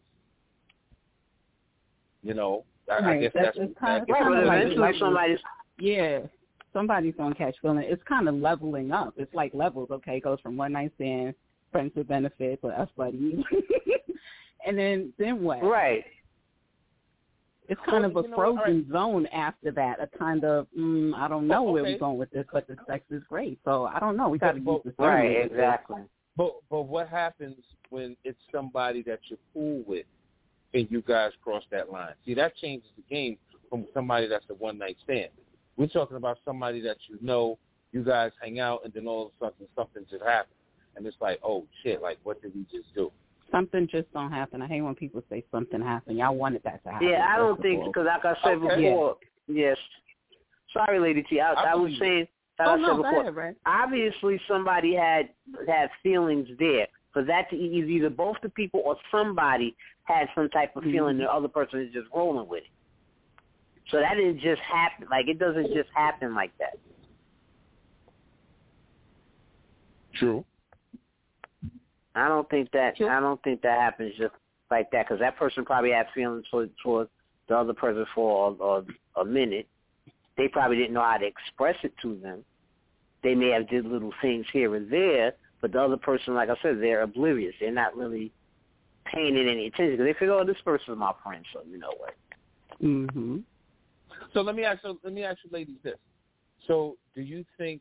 You know. I, right. I guess that's, that's, that's kind of, right, kind but of eventually like somebody's yeah, somebody's gonna catch feeling. It's kind of leveling up. It's like levels. Okay, it goes from one night stand, friends with benefits, or us buddies, and then then what? right. It's kind well, of a you know, frozen right. zone after that. A kind of mm, I don't know oh, okay. where we're going with this, but the sex is great. So I don't know. We got to use the right, exactly. But but what happens when it's somebody that you're cool with? And you guys cross that line. See, that changes the game from somebody that's a one-night stand. We're talking about somebody that you know, you guys hang out, and then all of a sudden something just happens. And it's like, oh, shit, like, what did we just do? Something just don't happen. I hate when people say something happened. Y'all wanted that to happen. Yeah, I don't think, because like I said okay. before, yes. Sorry, Lady T, I, I, I was saying, like oh, I no, said before, ahead, right? obviously somebody had had feelings there. For that to either, either both the people or somebody had some type of feeling, mm-hmm. the other person is just rolling with it. So that didn't just happen. Like, it doesn't just happen like that. True. I don't think that. True. I don't think that happens just like that, because that person probably had feelings towards toward the other person for a, a, a minute. They probably didn't know how to express it to them. They may have did little things here and there, but the other person, like I said, they're oblivious. They're not really paying it any attention, because they figure, oh, this person is my friend, so you know what. Mm-hmm. So let me ask. So let me ask you, ladies, this. So, do you think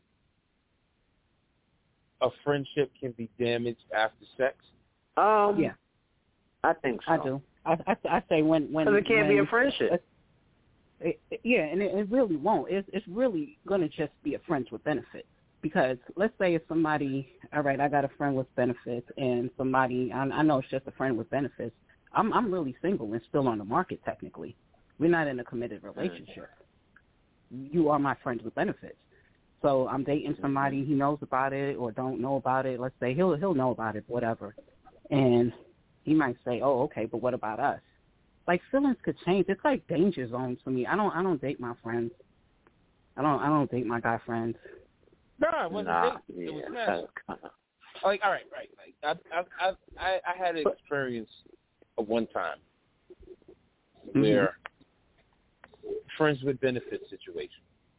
a friendship can be damaged after sex? Um, yeah, I think so. I do. I I, I say when when because it can't when, be a friendship. It, it, yeah, and it, it really won't. It's it's really gonna just be a friends with benefits. Because let's say if somebody, all right, I got a friend with benefits, and somebody, I, I know it's just a friend with benefits. I'm I'm really single and still on the market technically. We're not in a committed relationship. You are my friends with benefits. So I'm dating somebody, he knows about it or don't know about it. Let's say he'll he'll know about it, whatever. And he might say, oh, okay, but what about us? Like, feelings could change. It's like danger zones for me. I don't I don't date my friends. I don't I don't date my guy friends. No, it wasn't nah, dating. It was yeah, smashing. Like, all right, right. Like, I, I, I, I had an experience of one time where mm-hmm. friends with benefits situation,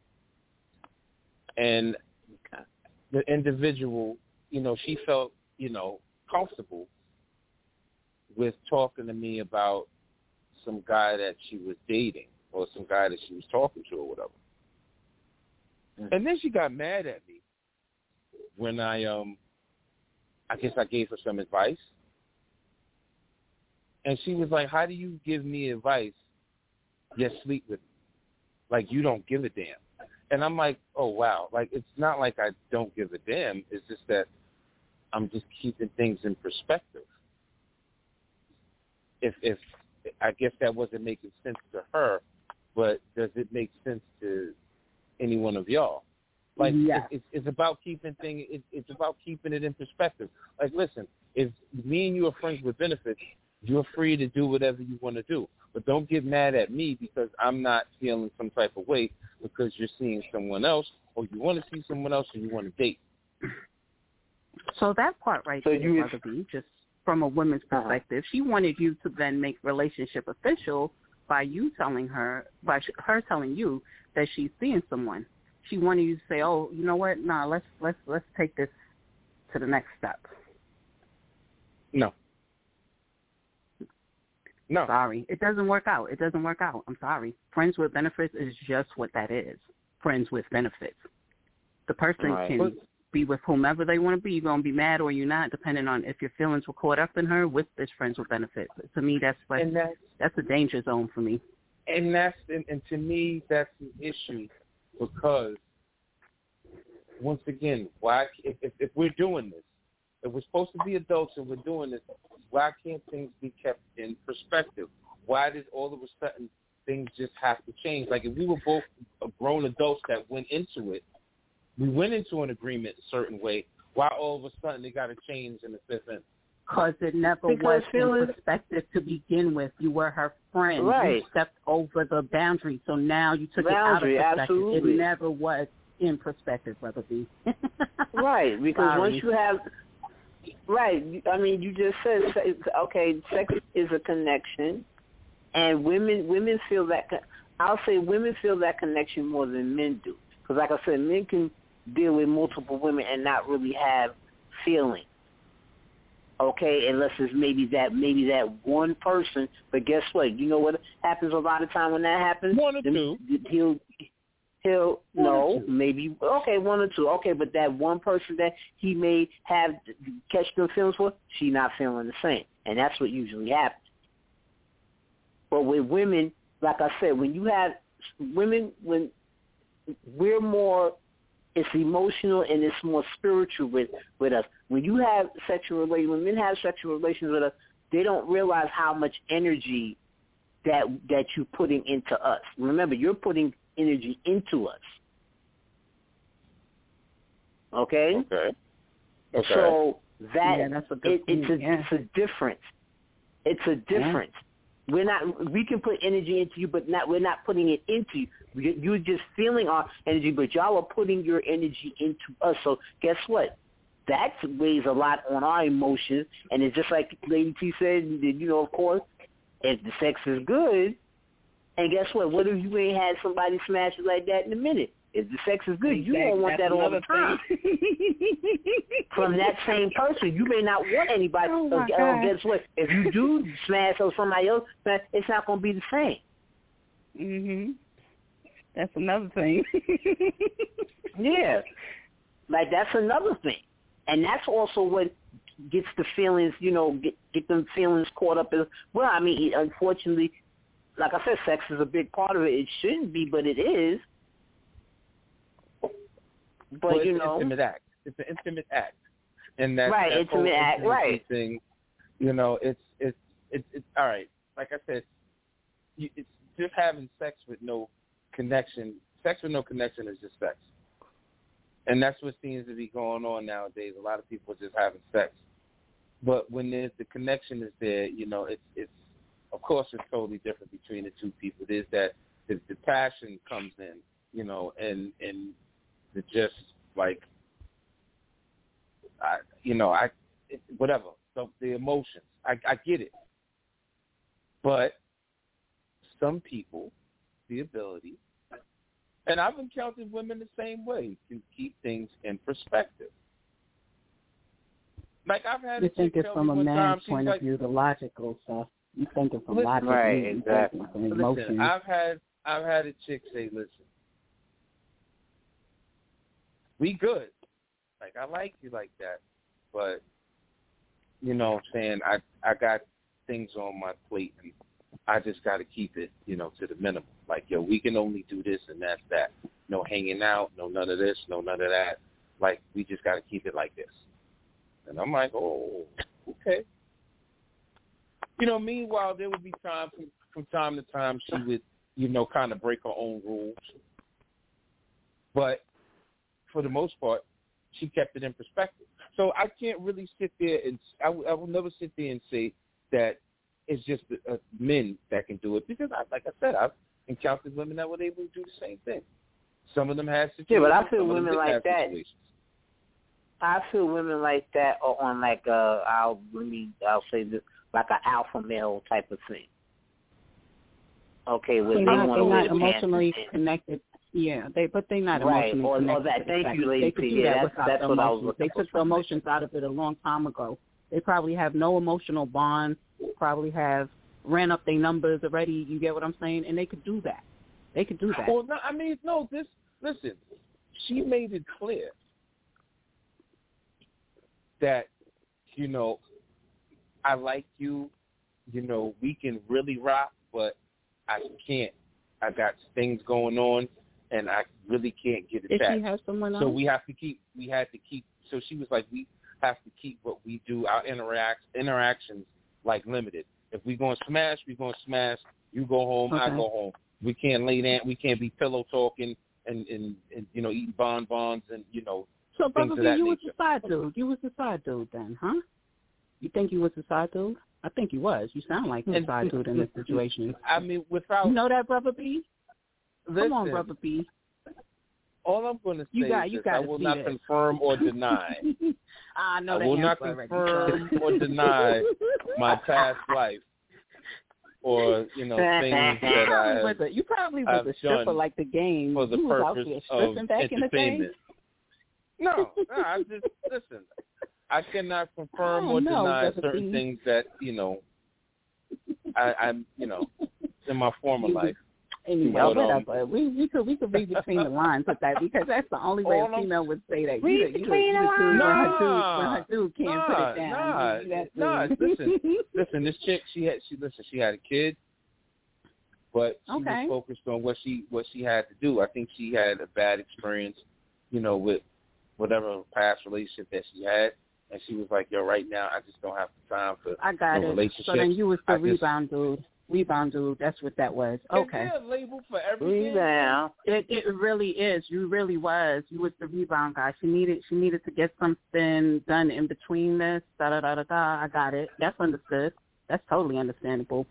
and the individual, you know, she felt, you know, comfortable with talking to me about some guy that she was dating or some guy that she was talking to or whatever. And then she got mad at me when I, um, I guess I gave her some advice. And she was like, how do you give me advice yet sleep with me? Like, you don't give a damn. And I'm like, oh, wow. Like, it's not like I don't give a damn. It's just that I'm just keeping things in perspective. If, if I guess that wasn't making sense to her, but does it make sense to any one of y'all? Like, yeah. it's, it's about keeping thing. It, it's about keeping it in perspective. Like, listen, if me and you are friends with benefits, you're free to do whatever you want to do, but don't get mad at me because I'm not feeling some type of way because you're seeing someone else, or you want to see someone else, and you want to date. So that part right so there, you, Brother B, just from a woman's perspective, uh-huh. she wanted you to then make relationship official by you telling her, by her telling you that she's seeing someone. She wanted you to say, "Oh, you know what? Nah, let's let's let's take this to the next step." No. No. Sorry, it doesn't work out. It doesn't work out. I'm sorry. Friends with benefits is just what that is. Friends with benefits. The person right. can but, be with whomever they want to be. You're going to be mad or you're not, depending on if your feelings were caught up in her with this friends with benefits. To me, that's like, and that's, that's a danger zone for me. And that's and, and to me, that's an issue because, once again, why if, if, if we're doing this, if we're supposed to be adults and we're doing this, why can't things be kept in perspective? Why did all of a sudden things just have to change? Like if we were both grown adults that went into it, we went into an agreement a certain way, why all of a sudden they got to change in the fifth inning? Because it never because was in perspective to begin with. You were her friend. Right. You stepped over the boundary, so now you took boundary, it out of perspective. Absolutely. It never was in perspective, Brother B. Right, because Sorry. once you have, right, I mean, you just said, okay, sex is a connection, and women women feel that, I'll say women feel that connection more than men do. Because like I said, men can deal with multiple women and not really have feelings. Okay, unless it's maybe that maybe that one person. But guess what? You know what happens a lot of time when that happens? One or two. He'll he'll one no maybe okay one or two. Okay, but that one person that he may have catch the feelings for, she not feeling the same, and that's what usually happens. But with women, like I said, when you have women, when we're more. It's emotional and it's more spiritual with, with us. When you have sexual relations, when men have sexual relations with us, they don't realize how much energy that that you're putting into us. Remember, you're putting energy into us. Okay? Okay. Okay. So that yeah, that's a good it, it's a yeah. it's a difference. It's a difference. Yeah. We're not. We can put energy into you, but not. We're not putting it into you. You're just feeling our energy, but y'all are putting your energy into us. So guess what? That weighs a lot on our emotions, and it's just like Lady T said. You know, of course, if the sex is good, and guess what? What if you ain't had somebody smash you like that in a minute? If the sex is good, you exactly. don't want That's that all the time. From that same person, you may not want anybody. Oh so my uh, God. guess what? If you do smash or somebody else, it's not going to be the same. Mhm. That's another thing. Yeah, like that's another thing, and that's also what gets the feelings, you know, get get them feelings caught up in. Well, I mean, unfortunately, like I said, sex is a big part of it. It shouldn't be, but it is. But well, you it's know, an intimate act. It's an intimate act, and that right, that intimate whole act, right? Thing, you know, it's it's it's it's all right. Like I said, it's just having sex with no connection. Sex with no connection is just sex, and that's what seems to be going on nowadays. A lot of people are just having sex, but when there's the connection is there, you know, it's it's of course it's totally different between the two people. There's that the, the passion comes in, you know, and and the just like I you know I it, whatever so the emotions I, I get it, but some people the ability. And I've encountered women the same way to keep things in perspective. Like I've had you a think chick it's tell from me a one man's time, she's point like, of view, the logical stuff. You think it from listen, logic, right, you exactly. think from listen, emotion. I've had I've had a chick say, "Listen, we good. Like I like you like that, but you know what I'm saying, I I got things on my plate and I just got to keep it, you know, to the minimum. Like, yo, we can only do this and that's that. No hanging out, no none of this, no none of that. Like, we just got to keep it like this." And I'm like, oh, okay. You know, meanwhile, there would be times from, from time to time she would, you know, kind of break her own rules. But for the most part, she kept it in perspective. So I can't really sit there and I, I will never sit there and say that it's just uh, men that can do it, because, I, like I said, I've encountered women that were able to do the same thing. Some of them had situations. Yeah, but I feel some women like that. Situations. I feel women like that are on like a, I'll let me, I'll say this, like an alpha male type of thing. Okay, where they're they not, want they're to not emotionally connected. Yeah, they but they're not right. emotionally or, connected. or that. Thank you, Lady They could P. do Yeah, that that's, without that's the what I was emotions. looking They for. took the emotions out of it a long time ago. They probably have no emotional bond. Probably have ran up their numbers already. You get what I'm saying? And they could do that. They could do that. Well, no, I mean, no. This listen. She made it clear that, you know, I like you, you know, we can really rock, but I can't. I got things going on, and I really can't get attached. Did she have someone else? So we have to keep, we had to keep, so she was like, we have to keep what we do, our interact, interactions, like, limited. If we're going to smash, we're going to smash. You go home, okay. I go home. We can't lay down, we can't be pillow talking and, and, and you know, eating bonbons and, you know, so, things Brother of that B, you nature. was a side dude. You was a side dude then, huh? You think you was a side dude? I think you was. You sound like a side dude in this situation. I mean, without... You know that, Brother B? Listen, Come on, Brother B. All I'm going to say you got, is you this. I will not it. confirm or deny. I know I that will not already. confirm or deny my past life or, you know, things that I have, a, You probably was I've a stripper done like the game. for the you was purpose out there of stripping back in the day? entertainment. No, no, I just, listen, I cannot confirm or know, deny Brother certain B. things that, you know, I, I'm, you know, in my former life. Anyway, but, um, whatever. We we could we could read between the lines with that because that's the only way All a female would say that. Read you, between you, the you lines. When her Nah, dude, when her dude can't nah, put it down. Nah, you, you nah. Listen, listen. This chick, she had, she listen. She had a kid, but she okay. was focused on what she what she had to do. I think she had a bad experience, you know, with whatever past relationship that she had, and she was like, "Yo, right now, I just don't have the time for I got no it. relationships." So then you was the I just, rebound dude. Rebound dude. That's what that was. Okay. Is there a label for everything? Rebound. It it really is. You really was. You was the rebound guy. She needed she needed to get something done in between this. Da da da da da. I got it. That's understood. That's totally understandable.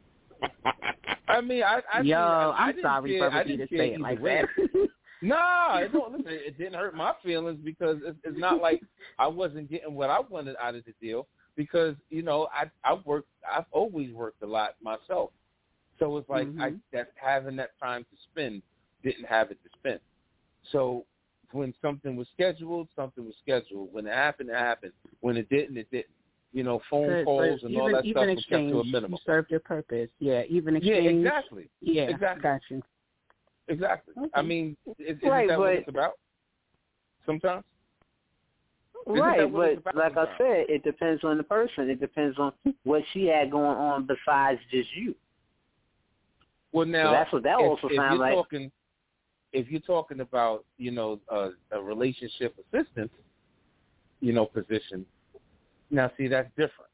I mean, I, I Yo, mean, I, I I'm didn't sorry, care, Brother I B, didn't to care say it like either way. that. No, it don't, listen, it didn't hurt my feelings because it's, it's not like I wasn't getting what I wanted out of the deal because, you know, I I worked, I've always worked a lot myself. So it's like mm-hmm. I that having that time to spend, didn't have it to spend. So when something was scheduled, something was scheduled. When it happened, it happened. When it didn't, it didn't. You know, phone Good, calls and even, all that even stuff was exchange, kept to a minimum. You served your purpose. Yeah, even Yeah, exchange. exactly. Yeah, exactly. got you. Exactly. Okay. I mean, is, isn't Right, that but, what it's about? Sometimes. Isn't right, that what it's but about like sometimes? I said, it depends on the person. It depends on what she had going on besides just you. Well, now So that's what that if, also if sounds you're like. Talking, if you're talking about, you know, a, a relationship assistance, you know, position. Now, see, that's different.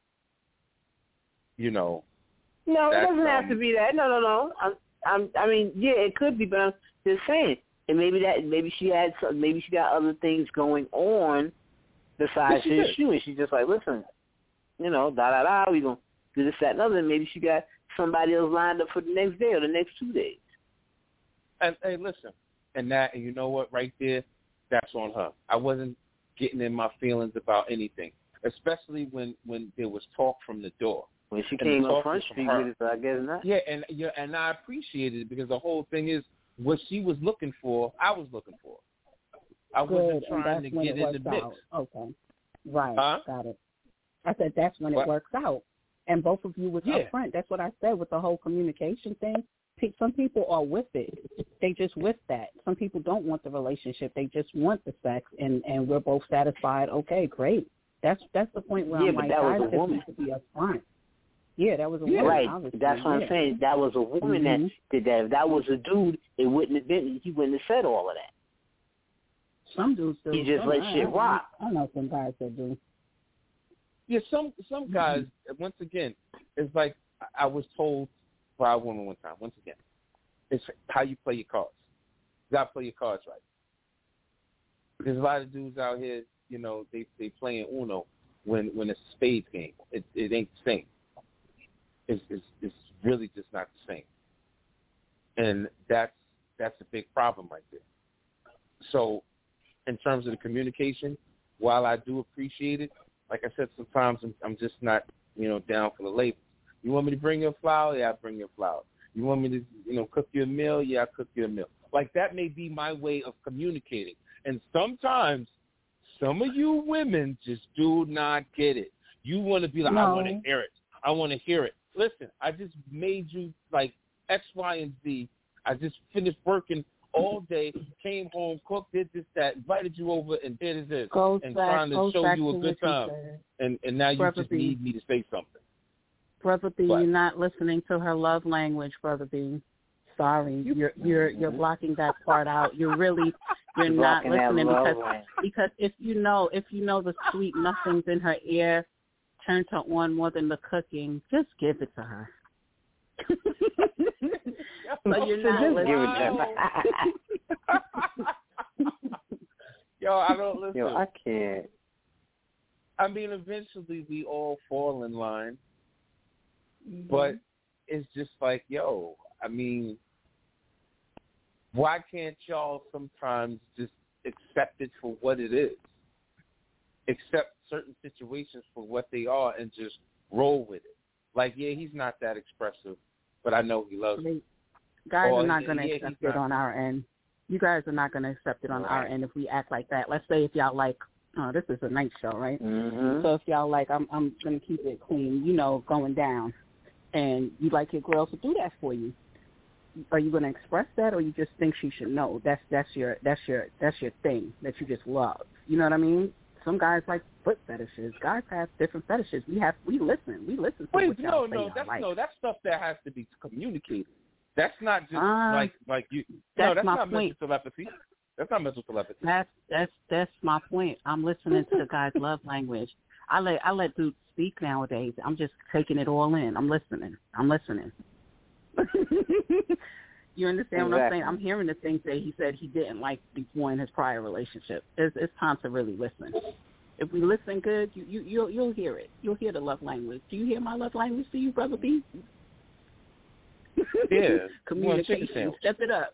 You know. No, it that's, doesn't have um, to be that. No, no, no. I'm, I'm, I mean, yeah, it could be, but I'm just saying. And maybe that, maybe she had, some, maybe she got other things going on besides Yes, just you, and she's just like, listen, you know, da da da, we gonna do this, that, and other. And maybe she got somebody else lined up for the next day or the next two days. And hey, listen, and that, and you know what? Right there, that's on her. I wasn't getting in my feelings about anything, especially when when there was talk from the door. When she And came the up talk front was from street her. with it, so I guess not. Yeah, and yeah, and I appreciated it because the whole thing is what she was looking for, I was looking for. I Good, wasn't and trying that's to when get it in works the mix. out. Okay. Right. Huh? Got it. I said that's when What? it works out. And both of you was Yeah. upfront. That's what I said with the whole communication thing. Pe- Some people are with it. They just with that. Some people don't want the relationship. They just want the sex, and, and we're both satisfied. Okay, great. That's that's the point where Yeah, I'm but like, that was guys a just woman. need to be upfront. Yeah, that was a Yeah. woman. Right. obviously. That's what yeah. I'm saying. That was a woman Mhm. that did that. If that was a dude, it wouldn't have been. He wouldn't have said all of that. Some dudes do. He just some, let I, shit I, rock. I know some guys that do. Yeah, some some guys. Once again, it's like I was told by a woman one time. Once again, it's how you play your cards. You gotta play your cards right. There's a lot of dudes out here, you know, they they playing Uno when when it's a spades game. It it ain't the same. It's it's it's really just not the same. And that's that's a big problem right there. So, in terms of the communication, while I do appreciate it, like I said, sometimes I'm, I'm just not, you know, down for the labels. You want me to bring you a flower? Yeah, I bring you a flower. You want me to, you know, cook you a meal? Yeah, I cook you a meal. Like, that may be my way of communicating. And sometimes some of you women just do not get it. You want to be like, No. I want to hear it. I want to hear it. Listen, I just made you, like, X, Y, and Z. I just finished working all day, came home, cooked, did this, that, invited you over, and did this, goes and back, trying to goes show back you a to good what time, you said. and and now you Brother just B. need me to say something. Brother B, What? you're not listening to her love language, Brother B. Sorry, you're you're you're blocking that part out. You're really you're You're not blocking that listening love because language. because if you know if you know the sweet nothings in her ear turn to on more than the cooking, just give it to her. So you're not Just listening. give it to her. Yo, I don't listen. Yo, I can't. I mean, eventually we all fall in line, Mm-hmm. but it's just like, yo, I mean, why can't y'all sometimes just accept it for what it is? Accept certain situations for what they are and just roll with it. Like, yeah, he's not that expressive, but I know he loves me. Guys Or, are not yeah, going to yeah, accept he's it not- on our end. You guys are not going to accept it on our Right. end if we act like that. Let's say if y'all like, oh, this is a night show, right? Mm-hmm. So if y'all like, I'm I'm going to keep it clean, you know, going down, and you like your girl to do that for you. Are you going to express that, or you just think she should know? That's that's your that's your that's your thing that you just love. You know what I mean? Some guys like foot fetishes. Guys have different fetishes. We have we listen. We listen to Wait, what no, y'all say no, y'all that's like. no, that's stuff that has to be communicated. That's not just Uh, like like you. that's no, that's my not point. mental telepathy. That's not mental telepathy. That's that's that's my point. I'm listening to the guy's love language. I let I let dudes speak nowadays. I'm just taking it all in. I'm listening. I'm listening. You understand what I'm Exactly. saying? I'm hearing the things that he said he didn't like before in his prior relationship. It's, it's time to really listen. If we listen good, you, you you'll you'll hear it. You'll hear the love language. Do you hear my love language? Do you, Brother B? Yeah. Communication. Step it up.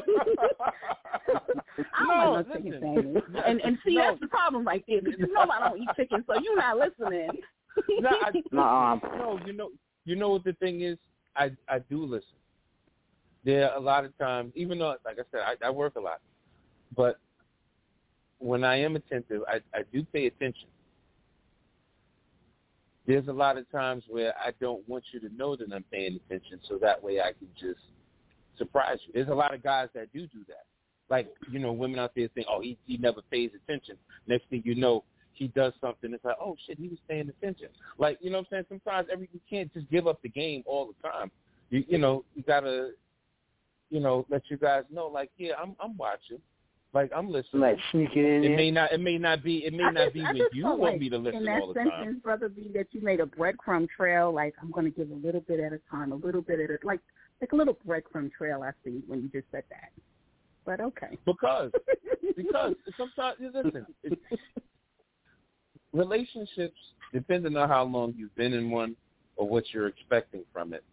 I don't No, like no chicken listen. sandwich. And and see, No. that's the problem right there. You know I don't eat chicken, so you're not listening. No, I, Nuh-uh. no, you know, you know what the thing is. I I do listen. There are a lot of times, even though, like I said, I, I work a lot, but when I am attentive, I, I do pay attention. There's a lot of times where I don't want you to know that I'm paying attention, so that way I can just surprise you. There's a lot of guys that do do that. Like, you know, women out there saying, oh, he, he never pays attention. Next thing you know, he does something. It's like, oh, shit, he was paying attention. Like, you know what I'm saying? Sometimes every, you can't just give up the game all the time. You, you know, you got to, you know, let you guys know, like, yeah, I'm I'm watching. Like, I'm listening. Like sneaking in It there. may not. It may not be. It may I not just- be I when just you felt want like me to listen in that all the sentence, time. Brother B, that you made a breadcrumb trail. Like I'm going to give a little bit at a time, a little bit at a like like a little breadcrumb trail. I see when you just said that. But okay. Because because sometimes listen, it's, relationships, depending on how long you've been in one or what you're expecting from it,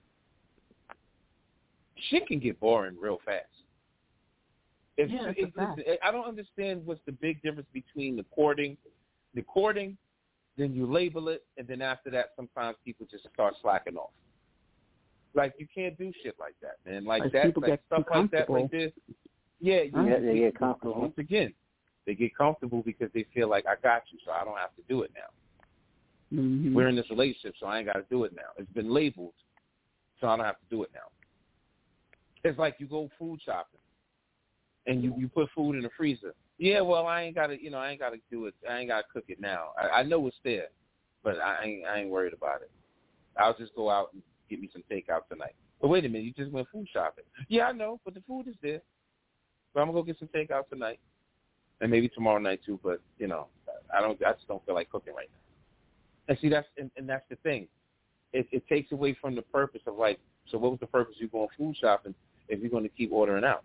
shit can get boring real fast. If Yeah, you, that's a it, fact. it, I don't understand what's the big difference between the courting, the courting, then you label it, and then after that, sometimes people just start slacking off. Like, you can't do shit like that, man. Like Like that, people like get stuff too like that, like this. Yeah, you, Yeah, they get comfortable. Once again, they get comfortable because they feel like I got you, so I don't have to do it now. Mm-hmm. We're in this relationship, so I ain't got to do it now. It's been labeled, so I don't have to do it now. It's like you go food shopping, and you, you put food in the freezer. Yeah, well, I ain't got to, you know, I ain't got to do it. I ain't got to cook it now. I, I know it's there, but I ain't, I ain't worried about it. I'll just go out and get me some takeout tonight. But wait a minute, you just went food shopping. Yeah, I know, but the food is there. But I'm gonna go get some takeout tonight, and maybe tomorrow night too. But you know, I don't. I just don't feel like cooking right now. And see, that's and, and that's the thing. It, it takes away from the purpose of like. So, what was the purpose of you going food shopping if you're going to keep ordering out?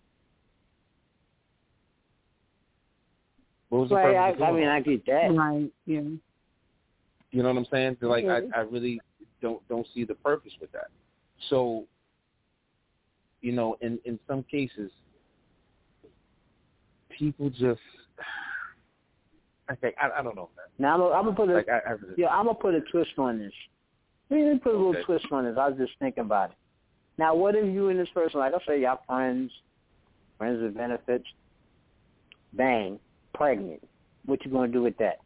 What was the Right, purpose I, of doing I mean, all I get that. Right. Yeah. You know what I'm saying? So, like, Yeah. I, I really don't don't see the purpose with that. So, you know, in, in some cases, people just, I think, I, I don't know, man. Now I'm gonna, I'm gonna put a Like, I, I really, yeah, I'm gonna put a twist on this. Let me put a little Okay. twist on this. I was just thinking about it. Now, what if you and this person, like I say, y'all friends, friends with benefits, bang, pregnant? What you gonna do with that?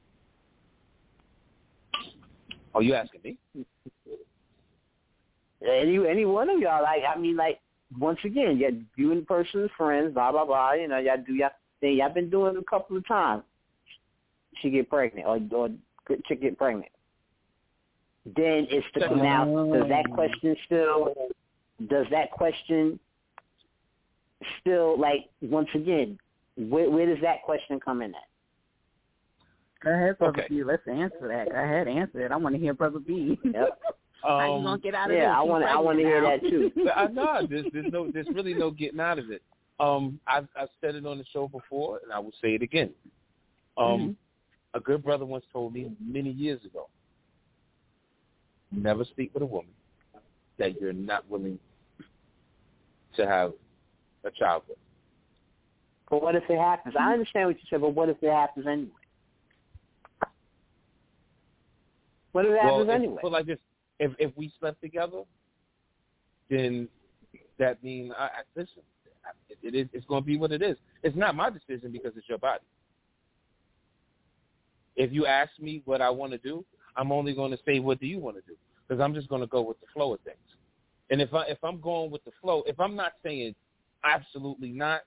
Oh, you asking me? Any any one of y'all, like I mean, like once again, yeah, you and the person is friends, blah blah blah. You know, y'all do y'all thing. Y'all been doing it a couple of times. She get pregnant, or or chick get pregnant. Then it's the now. Does that question still? Does that question still like once again? Where, where does that question come in at? Go ahead, Brother Okay. B. Let's answer that. Go ahead, answer it. I want to hear Brother B. Yep. How Um, you gonna get out of yeah, this? I want to. I want to hear that too. I know there's, there's no, there's really no getting out of it. Um, I've, I've said it on the show before, and I will say it again. Um, Mm-hmm. a good brother once told me many years ago, never speak with a woman that you're not willing to have a child with. But what if it happens? I understand what you said, but what if it happens anyway? What if it Well, happens if, anyway? well, like this, if if we slept together, then that means I, I listen. It, it is. It's going to be what it is. It's not my decision because it's your body. If you ask me what I want to do, I'm only going to say, what do you want to do? Because I'm just going to go with the flow of things. And if I if I'm going with the flow, if I'm not saying absolutely not,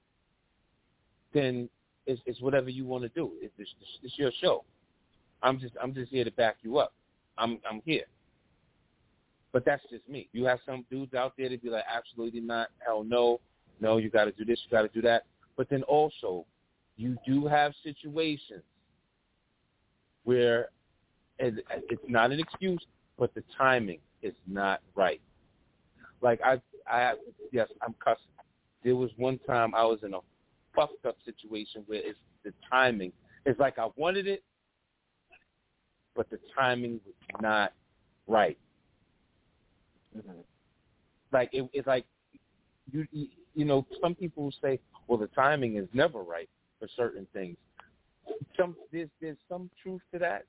then it's, it's whatever you want to do. It's, it's, it's your show. I'm just I'm just here to back you up. I'm I'm here. But that's just me. You have some dudes out there that be like, absolutely not, hell no, no, you got to do this, you got to do that. But then also, you do have situations where it, it's not an excuse, but the timing is not right. Like I, I yes, I'm cussing. There was one time I was in a fucked up situation where it's the timing. It's like I wanted it, but the timing was not right. Mm-hmm. Like it, it's like you, you, you know, some people say, well, the timing is never right for certain things. Some there's there's some truth to that,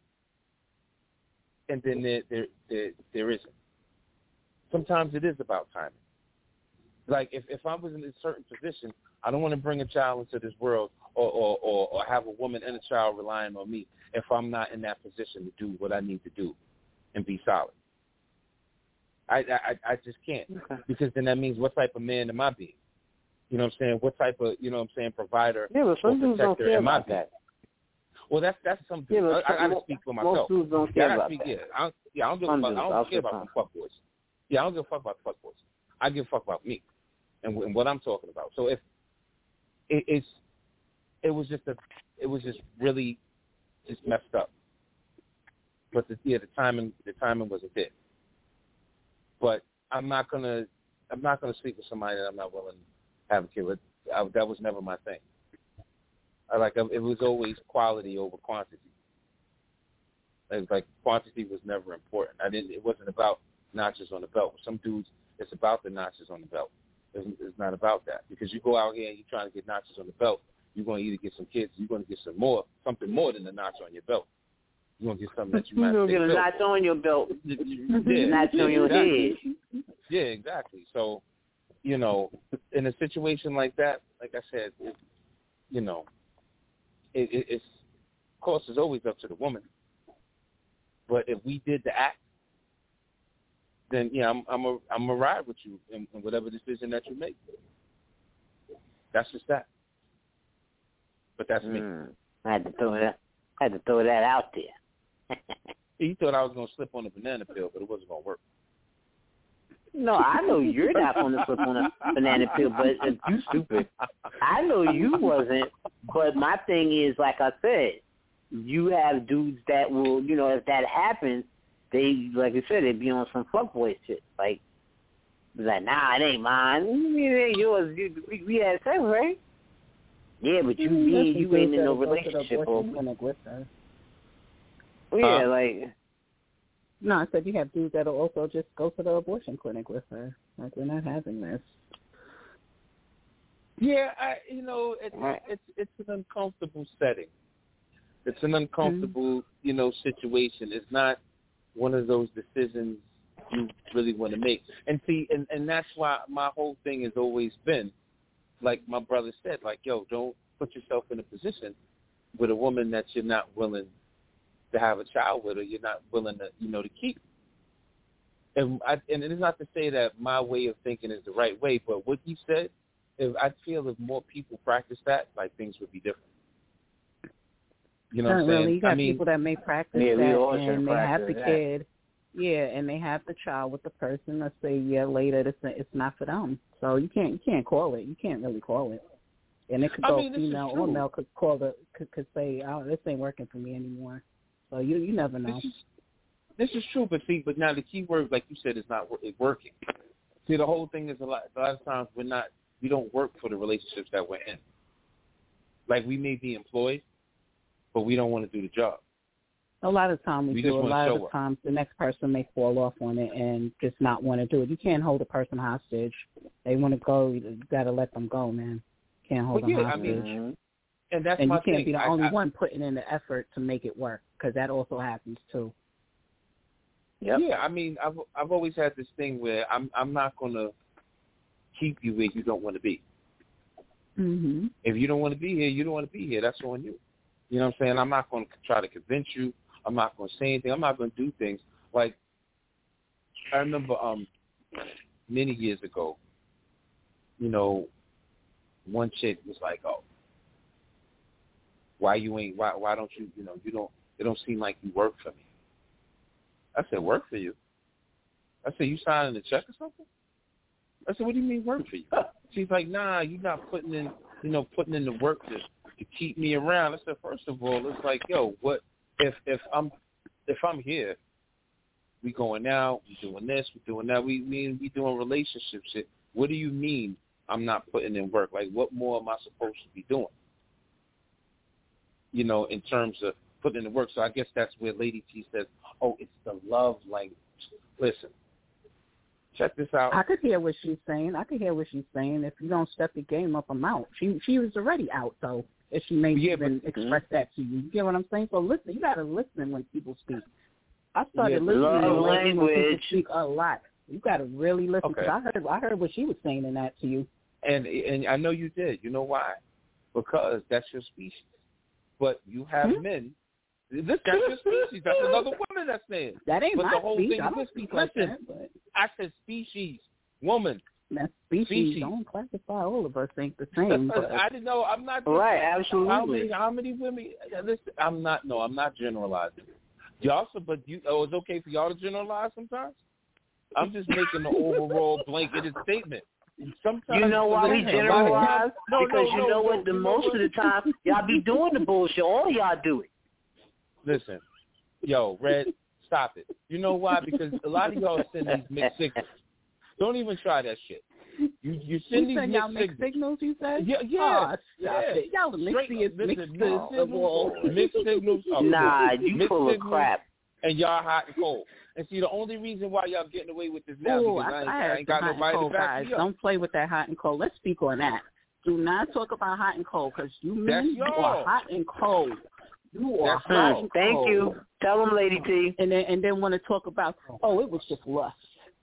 and then there there there, there isn't. Sometimes it is about timing. Like if, if I was in a certain position, I don't want to bring a child into this world or, or, or, or have a woman and a child relying on me if I'm not in that position to do what I need to do and be solid. I I, I just can't, okay. Because then that means what type of man am I being? You know what I'm saying? What type of, you know what I'm saying, provider yeah, but some or dudes don't protector care am I about being? that. Well, that's that's some dudes. Yeah, I, I got to speak for myself. Most dudes don't yeah, care I gotta about speak, that. Yeah, I don't, yeah, I don't give Some a fuck. dudes, I don't I'll care say about the fuck boys. Yeah, I don't give a fuck about the fuck boys. I give a fuck about me and, and what I'm talking about. So if it, it's, it was just a, it was just really, just messed up. But the, yeah, the timing, the timing was a bit. But I'm not gonna, I'm not gonna sleep with somebody that I'm not willing to have a kid with. I, that was never my thing. I like it was always quality over quantity. It was like quantity was never important. I didn't. It wasn't about notches on the belt. With some dudes, it's about the notches on the belt. It's, it's not about that because you go out here and you're trying to get notches on the belt. You're going to either get some kids, you're going to get some more, something more than the notch on your belt. You're going to get something that you might. You're going to get a notch on your belt, yeah, notch yeah, on your exactly. head. Yeah, exactly. So, you know, in a situation like that, like I said, it, you know, it, it, it's of course it's always up to the woman. But if we did the act, then yeah, I'm I'm a I'm a ride with you in, in whatever decision that you make. That's just that. But that's me. Mm, I had to throw that. I had to throw that out there. You thought I was gonna slip on a banana peel, but it wasn't gonna work. No, I know you're not going to slip on a banana peel, but if you stupid. I know you wasn't, but my thing is, like I said, you have dudes that will, you know, if that happens, they, like I said, they be on some fuckboy shit. Like, like, nah, it ain't mine. It ain't yours. You, we, we had sex, right? Yeah, but you Mm, being, you ain't in no go to the relationship. abortion Or, clinic with her. yeah, Huh? like... No, I said you have dudes that'll also just go to the abortion clinic with her. Like, we're not having this. Yeah, I, you know, it's it's it's an uncomfortable setting. It's an uncomfortable, mm-hmm. you know, situation. It's not one of those decisions you really want to make. And see, and, and that's why my whole thing has always been, like my brother said, like, yo, don't put yourself in a position with a woman that you're not willing to have a child with or you're not willing to, you know, to keep. And, I, and it's not to say that my way of thinking is the right way, but what he said, if I feel if more people practice that, like things would be different. You know what I'm saying? Really. You got I mean, people that may practice yeah, that, all and they have the that. kid. Yeah, and they have the child with the person. Let's say a year later, it's it's not for them. So you can't you can't call it. You can't really call it. And it could go I mean, female or male could call the could, could say, oh, this ain't working for me anymore. So you you never know. This is, this is true, but see, but now the key word, like you said, is not it's working. See, the whole thing is a lot. A lot of times we're not. We don't work for the relationships that we're in. Like we may be employed, but we don't want to do the job. A lot of times we, we do. A lot of the up. times the next person may fall off on it and just not want to do it. You can't hold a person hostage. They want to go. You got to let them go, man. Can't hold well, them yeah, hostage. I mean, and that's and my you can't thing. be the I, only I, one putting in the effort to make it work, because that also happens too. Yep. Yeah, I mean, I've I've always had this thing where I'm I'm not gonna keep you where you don't want to be. Mm-hmm. If you don't want to be here, you don't want to be here. That's on you. You know what I'm saying? I'm not going to try to convince you. I'm not going to say anything. I'm not going to do things. Like, I remember um, many years ago, you know, one chick was like, oh, why you ain't, why why don't you, you know, you don't, it don't seem like you work for me. I said, work for you? I said, you signing a check or something? I said, what do you mean work for you? She's like, nah, you're not putting in, you know, putting in the work to, to keep me around. I said, first of all, it's like, yo, what if if I'm if I'm here, we going out, we doing this, we doing that, we mean we doing relationship shit. What do you mean I'm not putting in work? Like, what more am I supposed to be doing? You know, in terms of putting in the work. So I guess that's where Lady T says, oh, it's the love language. Listen. Check this out. I could hear what she's saying. I could hear what she's saying. If you don't step the game up, I'm out. She she was already out, so if she may yeah, even but, express mm-hmm. that to you. You get what I'm saying? So listen, you got to listen when people speak. I started yeah, listening to language. when people speak a lot. You got to really listen, because okay. I heard I heard what she was saying in that to you. And and I know you did. You know why? Because that's your species. But you have hmm? men. This that's your species. That's another woman that's saying. That ain't but my the whole speech. thing I is don't this. speak Listen, like that, but I said species, woman. That species, species. Don't classify all of us ain't the same. But I didn't know. I'm not. Right, absolutely. How many? How many women? Listen, I'm not. No, I'm not generalizing. Y'all, so, but you. Oh, it's okay for y'all to generalize sometimes. I'm just making the overall blanketed statement. Sometimes you know why we generalize? No, because no, you no, know no, what? The you know most what? of the time, y'all be doing the bullshit. All y'all do it. Listen, yo, Red, stop it. You know why? Because a lot of y'all send these mixed signals. Don't even try that shit. You you send you these y'all mixed mixed signals. You said? Yeah, yeah. Oh, yeah. It. Y'all the mixiest mixed signals. signals. Mixed signals. Are nah, you mixed full of signals, crap. And y'all hot and cold. And see, the only reason why y'all getting away with this now Ooh, because I, I, ain't, I, I ain't got nobody to back guys. me up. Don't play with that hot and cold. Let's speak on that. Do not talk about hot and cold, because you men you are hot and cold. You are That's hot y'all. and Thank cold. you. Tell them, Lady T. And then and then want to talk about, oh, it was just lust.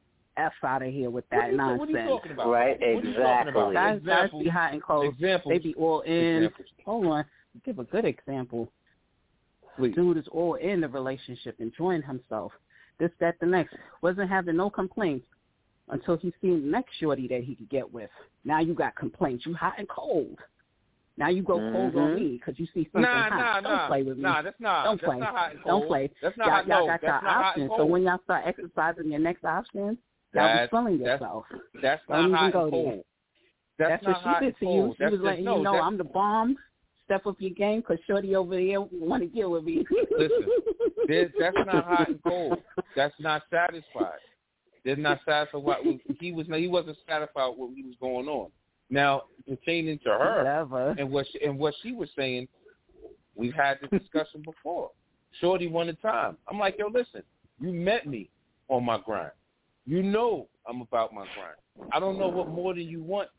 F out of here with that what you, nonsense. What are you talking about? Right, what exactly. Guys, guys Examples. be hot and cold. Examples. They be all in. Examples. Hold on. Give a good example. Please. Dude is all in the relationship, enjoying himself. This, that, the next. Wasn't having no complaints until he seen the next shorty that he could get with. Now you got complaints. You hot and cold. Now you go mm-hmm. cold on me because you see something nah, hot. Nah, Don't nah, play with me. Nah, that's not. Don't that's play. Not hot and cold. Don't play. That's not y'all, hot, y'all no, got that's your not options. hot and So cold. when y'all start exercising your next options, y'all that's, be feeling that's, yourself. That's Don't not even hot go and cold. there. That's, That's not what she hot did to and you. cold. She that's was letting no, you know that's, I'm the bomb. Step up your game because shorty over there want to get with me. Listen, that's not hot and cold. That's not satisfied. They're not satisfied. What he was, he wasn't satisfied with what he was going on. Now, pertaining to her Whatever. and what she, and what she was saying, we've had this discussion before. Shorty wanted time. I'm like, yo, listen, you met me on my grind. You know I'm about my grind. I don't know what more than you want,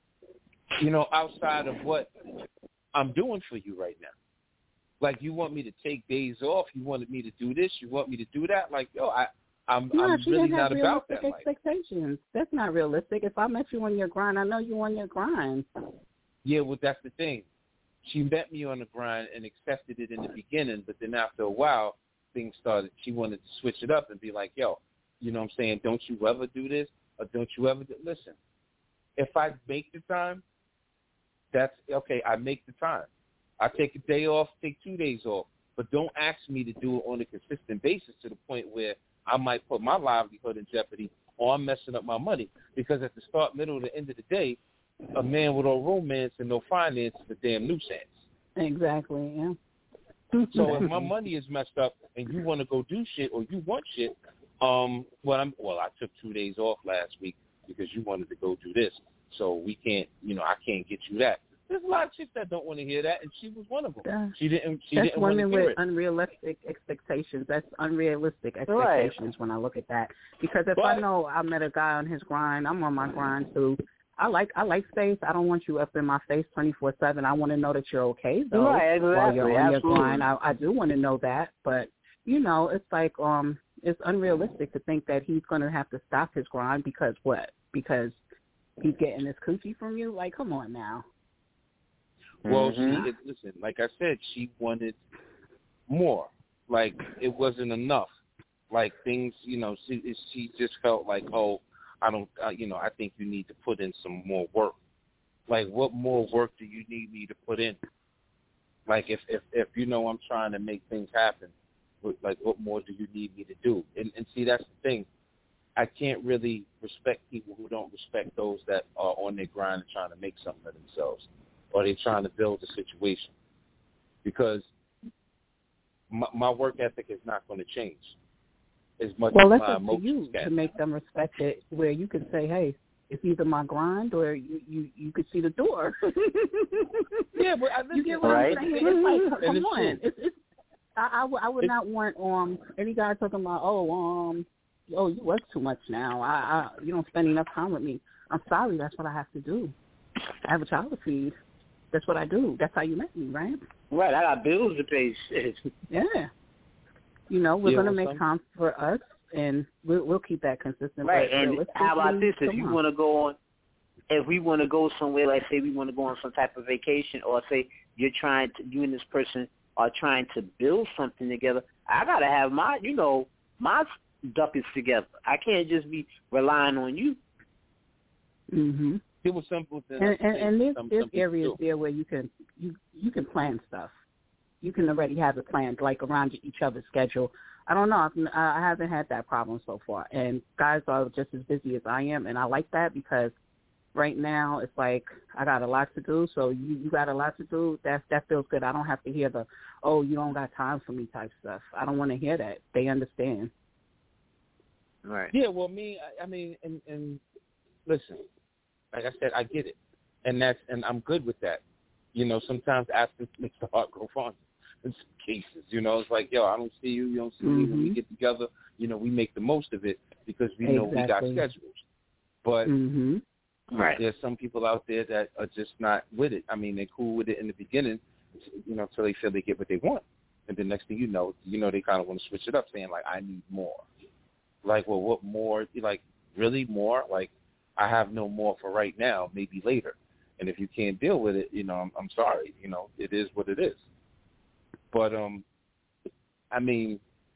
you know, outside of what I'm doing for you right now. Like, you want me to take days off. You wanted me to do this. You want me to do that. Like, yo, I, I'm, no, I'm she really didn't have not about that. realistic expectations. Like, that's not realistic. If I met you on your grind, I know you on your grind. Yeah, well, that's the thing. She met me on the grind and accepted it in the beginning, but then after a while, things started. She wanted to switch it up and be like, yo, You know what I'm saying? Don't you ever do this or don't you ever do, listen, if I make the time, that's okay. I make the time. I take a day off, take two days off, but don't ask me to do it on a consistent basis to the point where I might put my livelihood in jeopardy or I'm messing up my money, because at the start, middle, and the end of the day, a man with no romance and no finance is a damn nuisance. Exactly, yeah. So if my money is messed up and you want to go do shit or you want shit, um, well, I'm, well, I took two days off last week because you wanted to go do this, so we can't, you know, I can't get you that. There's a lot of chicks that don't want to hear that, and she was one of them. Yeah. She didn't. She That's didn't want to women hear with it. unrealistic expectations. That's unrealistic expectations Right. when I look at that. Because if But, I know I met a guy on his grind, I'm on my grind too. I like I like space. I don't want you up in my face twenty-four seven. I want to know that you're okay though. Right, exactly. While you're on your Absolutely. grind, I, I do want to know that. But you know, it's like um, it's unrealistic to think that he's going to have to stop his grind because what? Because he's getting this coochie from you. Like, come on now. Well, Mm-hmm. she it, listen. Like I said, she wanted more. Like it wasn't enough. Like things, you know, she she just felt like, oh, I don't, uh, you know, I think you need to put in some more work. Like, what more work do you need me to put in? Like, if if if you know I'm trying to make things happen, what, like, what more do you need me to do? And and see, that's the thing. I can't really respect people who don't respect those that are on their grind and trying to make something of themselves, or they're trying to build a situation. Because my, my work ethic is not going to change as much Well, as that's my up to emotions you can. to make them respect it, where you can say, "Hey, it's either my grind or you you, you could see the door." Yeah, but I you get what Right. I'm saying? It's like, And come it's on, true. it's it's. I, I, would- I would It's- not want um any guy talking about oh um oh you work too much now. I, I you don't spend enough time with me. I'm sorry, that's what I have to do. I have a child to feed. That's what I do. That's how you met me, right? Right, I got bills to pay. Shit. Yeah. You know, we're Yeah, gonna well, make some- time for us, and we'll we'll keep that consistent. Right, but and how about this? If come you on. want to go on, if we want to go somewhere, like say we want to go on some type of vacation, or say you're trying to, you and this person are trying to build something together, I gotta have my, you know, my ducats together. I can't just be relying on you. Mm-hmm. It was simple. And, and, and there's, some, there's some people areas do. there where you can you you can plan stuff. You can already have it planned, like around each other's schedule. I don't know. I've, I haven't had that problem so far. And guys are just as busy as I am, and I like that because right now it's like I got a lot to do. So you, you got a lot to do. That that feels good. I don't have to hear the oh you don't got time for me type stuff. I don't want to hear that. They understand. Right. Yeah, well, me, I, I mean, and, and listen, like I said, I get it, and that's and I'm good with that. You know, sometimes absence makes the heart grow fonder. In some cases, you know, it's like, yo, I don't see you, you don't see me. When we Mhm. get together, you know, we make the most of it because we know we got Exactly. schedules. But Mm-hmm. Right. there's some people out there that are just not with it. I mean, they're cool with it in the beginning, you know, until they feel they get what they want, and the next thing you know, you know, they kind of want to switch it up, saying like, I need more. Like, well, what more? Like, really more? Like, I have no more for right now, maybe later. And if you can't deal with it, you know, I'm, I'm sorry. You know, it is what it is. But, um, I mean,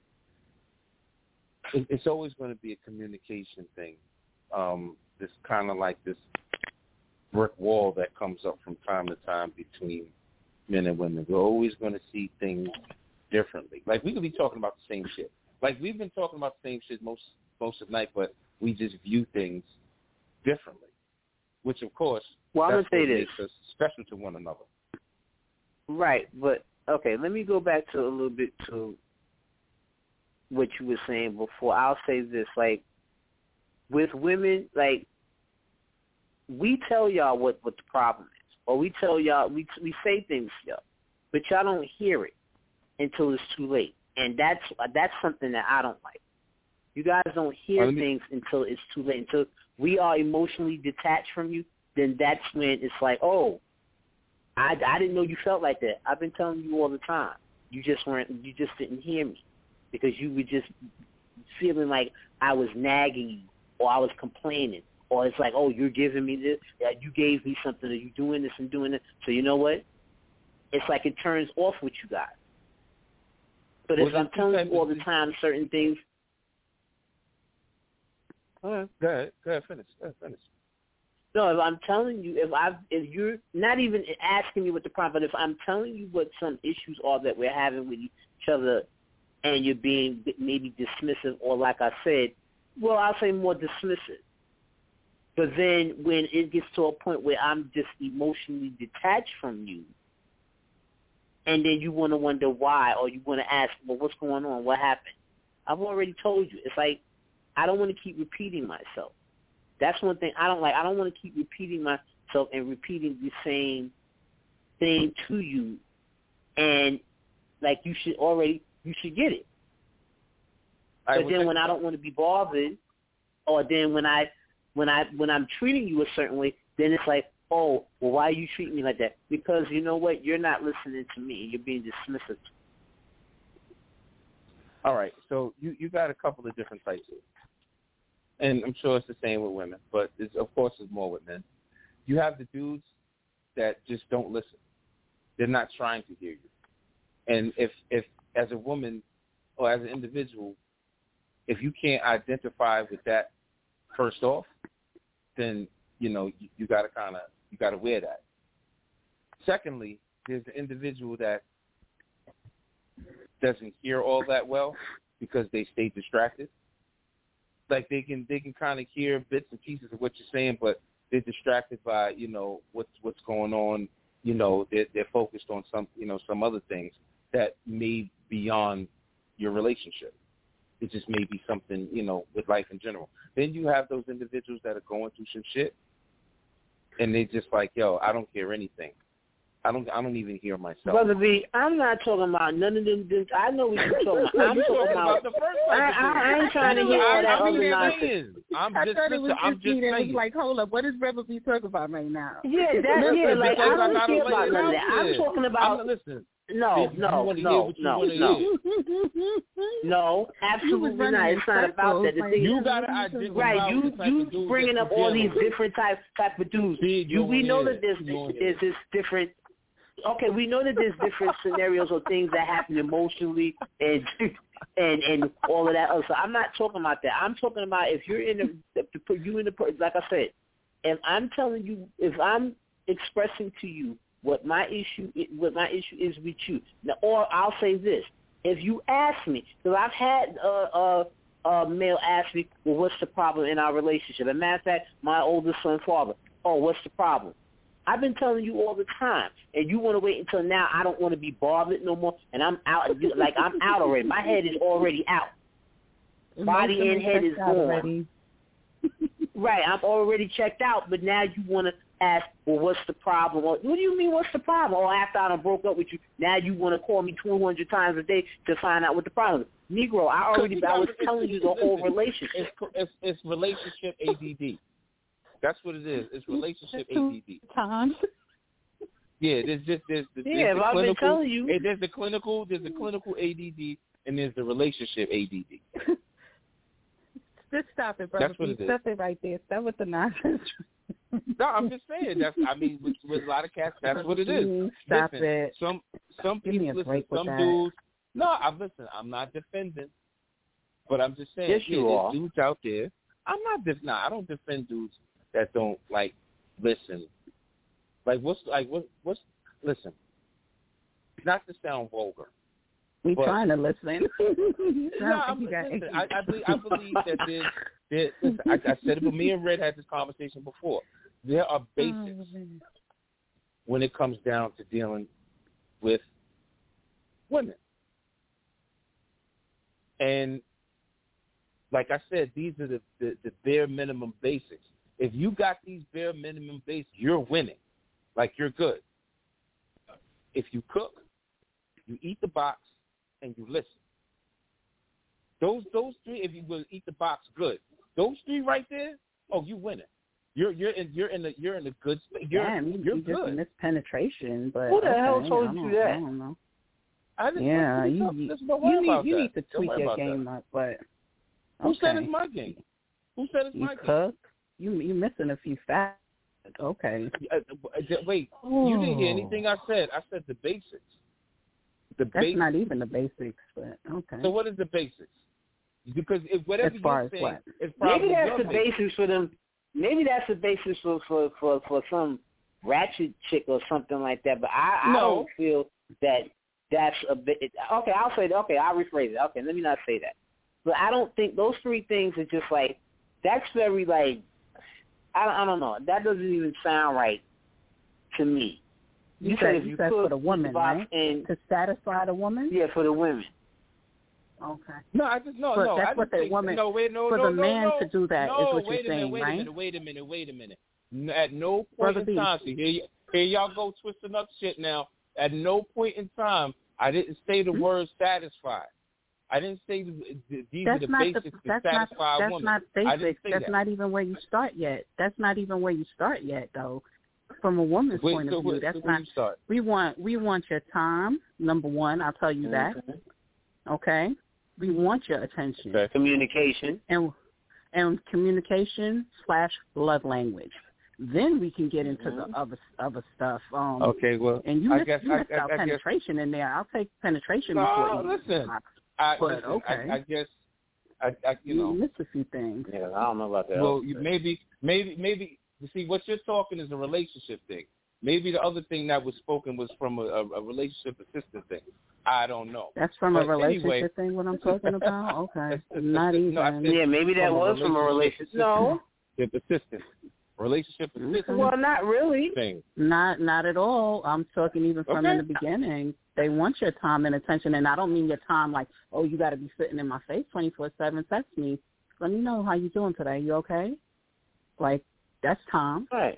it, it's always going to be a communication thing. Um, this kind of like this brick wall that comes up from time to time between men and women. We're always going to see things differently. Like, we could be talking about the same shit. Like, we've been talking about the same shit most most of the night, but we just view things differently, which, of course, Well, I'm that's gonna say what this. makes us special to one another. Right, but okay, let me go back to a little bit to what you were saying before. I'll say this, like, with women, like, we tell y'all what, what the problem is, or we tell y'all, we we say things to y'all, but y'all don't hear it until it's too late, and that's that's something that I don't like. You guys don't hear Well, me, things until it's too late, until we are emotionally detached from you. Then that's when it's like, oh, I, I didn't know you felt like that. I've been telling you all the time. You just weren't. You just didn't hear me because you were just feeling like I was nagging you or I was complaining, or it's like, oh, you're giving me this. You gave me something. Are you doing this and doing it? So you know what? It's like it turns off with you guys. But Well, if I'm there's two telling types you all of the things. time certain things, All right, go ahead. Go ahead, finish. Go ahead, finish. No, if I'm telling you, if I, if you're not even asking me what the problem, but if I'm telling you what some issues are that we're having with each other, and you're being maybe dismissive, or like I said, well, I'll say more dismissive. But then when it gets to a point where I'm just emotionally detached from you, and then you want to wonder why, or you want to ask, well, what's going on? What happened? I've already told you. It's like I don't want to keep repeating myself. That's one thing I don't like. I don't want to keep repeating myself and repeating the same thing to you, and like you should already, you should get it. But right, then when I don't want to be bothered, or then when I, when I, when I'm treating you a certain way, then it's like, oh, well, why are you treating me like that? Because you know what? You're not listening to me. You're being dismissive. All right. So you, you got a couple of different types of, and I'm sure it's the same with women, but it's, of course it's more with men. You have the dudes that just don't listen. They're not trying to hear you. And if, if as a woman or as an individual, if you can't identify with that first off, then, you know, you, you got to kind of, you got to wear that. Secondly, there's the individual that doesn't hear all that well because they stay distracted. Like they can, they can kind of hear bits and pieces of what you're saying, but they're distracted by, you know, what's what's going on. You know, they're, they're focused on some, you know, some other things that may be beyond your relationship. It just may be something, you know, with life in general. Then you have those individuals that are going through some shit, and they just like, yo, I don't hear anything. I don't. I don't even hear myself. Brother B, I'm not talking about none of them. This, I know what you're talking about. I'm talking about the first I, I, I ain't trying to hear all that other nonsense. I'm I just, thought it was I'm just just me that saying. was like, hold up, what is Brother B talking about right now? Yeah, that, yeah, like I don't I care about none of that. there. I'm talking about. I'm, listen. No, no, no, no, no. No, absolutely not. It's not about that. The thing you is, gotta identify right? You you bringing up all these different type type of dudes. You we know that there's there's this different. Okay, we know that there's different scenarios or things that happen emotionally and and and all of that. So I'm not talking about that. I'm talking about if you're in the to put you in the like I said, if I'm telling you, if I'm expressing to you what my issue what my issue is with you, now, or I'll say this: if you ask me, because I've had a uh, uh, uh, male ask me, well, what's the problem in our relationship? As a matter of fact, my oldest son's father, oh, what's the problem? I've been telling you all the time, and you want to wait until now. I don't want to be bothered no more, and I'm out. Like I'm out already. My head is already out. Body and head is gone. Right, I'm already checked out, but now you want to ask, well, what's the problem? Or, what do you mean, what's the problem? Or after I done broke up with you, now you want to call me two hundred times a day to find out what the problem is. Negro, I already, I was telling you the whole relationship. It's, it's, it's relationship A D D. That's what it is. It's relationship A D D. Times. Yeah, there's just there's, there's, yeah, there's the I've clinical. been telling you. There's the clinical. There's the clinical A D D, and there's the relationship A D D. Just stop it, brother. That's what it is. Stop it right there. Stop with the nonsense. No, I'm just saying. That's. I mean, with, with a lot of cats, that's what it is. Stop listen, it. Some some Give me people a listen. break with Some that. dudes. No, I'm listen. I'm not defending, but I'm just saying. Yes, yeah, you there's are. dudes out there. I'm not. Def- nah, I don't defend dudes that don't like listen. Like what's like what what's listen. Not to sound vulgar. We but, trying to listen. no, I'm, listen, I, I, believe, I believe that there's, there, listen, I, I said it, but me and Red had this conversation before. There are basics oh, when it comes down to dealing with women. And like I said, these are the, the, the bare minimum basics. If you got these bare minimum basics, you're winning. Like you're good. If you cook, you eat the box, and you listen. Those those three, if you will eat the box good, those three right there, oh, you winning. You're you're in you're in the you're in the good space. You're Damn, you, you're you good. just missed penetration, but who the okay, hell told you that? I don't know. I didn't, yeah, you you, you need you that. need to tweak your game that. up, but okay. Who said it's my game? Who said it's you my cook? game? You you missing a few facts. Okay. Uh, wait, oh. You didn't hear anything I said. I said the basics. The That's basics. not even the basics, but okay. So what is the basics? Because if whatever as far you're as saying what? is probably maybe that's your the basis. basis for them. Maybe that's the basis for for for, for some ratchet chick or something like that. But I, I No. don't feel that that's a bit. Okay, I'll say that. Okay, I'll rephrase it. Okay, let me not say that. But I don't think those three things are just like, that's very like, I, I don't know. That doesn't even sound right to me. You, You said, said if you you said cook for the woman, box right? and To satisfy the woman? yeah, for the women. Okay. No, I just no, But no. that's I what just the think, woman- no, wait, no, for no, the no, man no. to do that no, is what wait you're a minute, saying, wait right? a minute, wait a minute, wait a minute. N- At no point Brother in B. time, see, here, y- here y'all go twisting up shit now. At no point in time, I didn't say the Hmm? word satisfied. I didn't say the, the, these That's are the not basics the, to that's not satisfy a that's woman. not I didn't basic. say That's that. not even where you start yet. That's not even where you start yet, though. From a woman's Wait, point so of view, where- that's so where not. you start? We want we want your time. Number one, I'll tell you that. Mm-hmm. Okay. We want your attention Okay. Communication. and and communication slash love language. Then we can get into Mhm. the other other stuff. Um, Okay, well, and you I missed, guess you missed I, I, out I guess penetration in there. I'll take penetration No, before you. listen. I, But, listen, okay. I, I guess I, I you You know. missed a few things. Yeah, I don't know about that. Well, you, maybe, maybe, maybe. You see, what you're talking is a relationship thing. Maybe the other thing that was spoken was from a, a, a relationship assistant thing. I don't know. That's from But a relationship anyway, thing. What I'm talking about? Okay, it's- it's- not it's- even. no, I said Yeah, maybe that from a was from a relationship. No. Relationship assistant. Relationship assistant Well, not really. thing. Not not at all. I'm talking even from Okay. in the beginning. They want your time and attention, and I don't mean your time like, oh, you got to be sitting in my face twenty-four seven. Text me. Let me know how you doing today. You okay? Like, that's time. Right.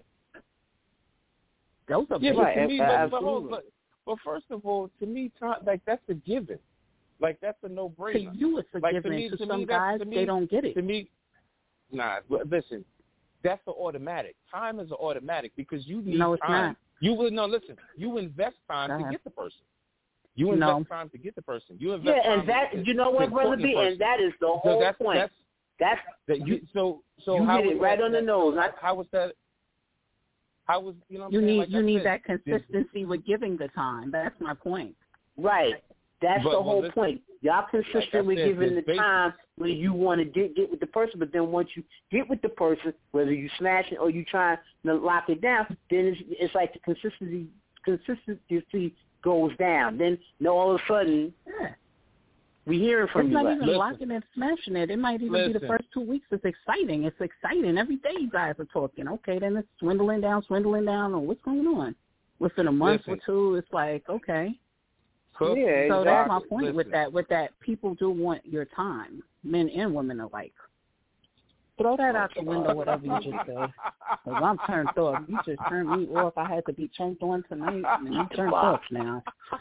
Those are Yeah, basic. but Right, to me, but, but, absolutely. hold, but, but first of all, to me, time, like that's a given. Like that's a To no-brainer. you, it's a Like, to given. me- To, to some me, that's- guys, to me- they don't get it. To me, nah. But listen, that's an automatic. Time is an automatic because you need No, it's time. not. You will no. Listen, you invest time Go to ahead. get the person. You invest No. time to get the person. You invest Yeah, time and that to, you know to what, brother court the B, person. and that is the So whole that's, point. That's That's that you. So so you how hit was it right that, on the that- nose. How, I, how was that? How was you know? What You I'm saying? need Like you I need said, that consistency with giving the time. That's my point. right. That's But- the well, whole listen, point. Y'all consistent like I with said, giving the there's basics. time when you want to get get with the person, but then once you get with the person, whether you smash it or you trying to lock it down, then it's, it's like the consistency consistency goes down. Then no, all of a sudden Yeah. we hearing from It's you. not like, even Listen. locking and smashing it. It might even be the Listen. first two weeks. It's exciting. It's exciting. Every day you guys are talking. Okay, then it's swindling down, swindling down. Or what's going on? Within a month Listen. or two, it's like, okay. Cook, Yeah, So exactly. that's my point with Listen. that. With that, people do want your time. Men and women alike. Throw that out the window, whatever you just said. Because I'm turned off. You just turned me off. I had to be turned on tonight, and I'm turned off now.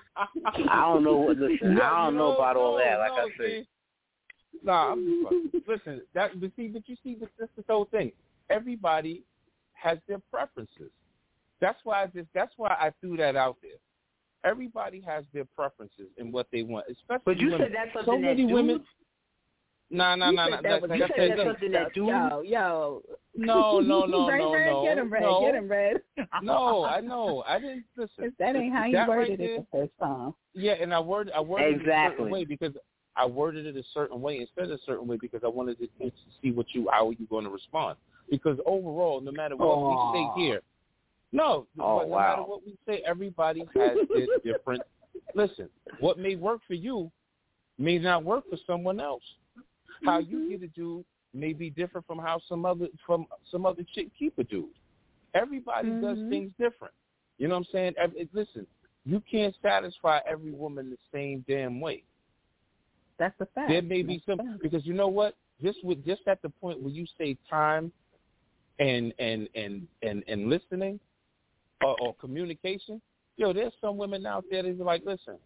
I don't know what. Listen, I don't know about all that. Like no, I said, see. Nah, I'm just fucking- listen. That but see, but you see, this this is the whole thing. Everybody has their preferences. That's why I just. That's why I threw that out there. Everybody has their preferences in what they want, especially but you women. said that's so something that many dudes. women. Nah, nah, You nah, said nah. that Like, was- like you I said said, that's look, something that dudes. Yo, yo. No, no, no, Red, no, red, no, Get him, Red. no. Get him, Red. no, I know. I didn't listen. If that ain't how you That worded right it there- the first time. Yeah, and I worded I worded it a Exactly. certain way because I worded it a certain way instead of a certain way because I wanted to, to see what you how you going to respond. Because overall, no matter what Aw. we say here, no, Oh, but no wow. matter what we say, everybody has this different. Listen, what may work for you may not work for someone else. How you get a dude may be different from how some other from some other chick keep a dude. Everybody Mhm. does things different. You know what I'm saying? Every, listen, you can't satisfy every woman the same damn way. That's a fact. There may be That's a some fact. because you know what? Just with just at the point where you say time and and and and, and listening or, or communication, yo, there's some women out there that be like, listen,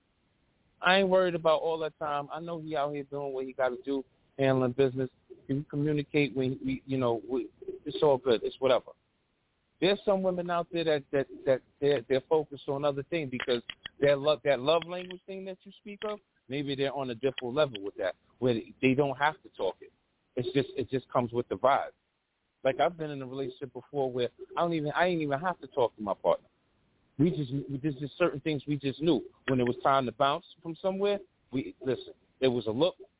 I ain't worried about all that time. I know he out here doing what he got to do, handling business. If you communicate when we, you know, we, it's all good. It's whatever. There's some women out there that that that they're they're focused on other things because their love that love language thing that you speak of. Maybe they're on a different level with that, where they don't have to talk it. It's just it just comes with the vibe. Like I've been in a relationship before where I don't even I ain't even have to talk to my partner. We just we just just certain things we just knew when it was time to bounce from somewhere. We listen. There was a look.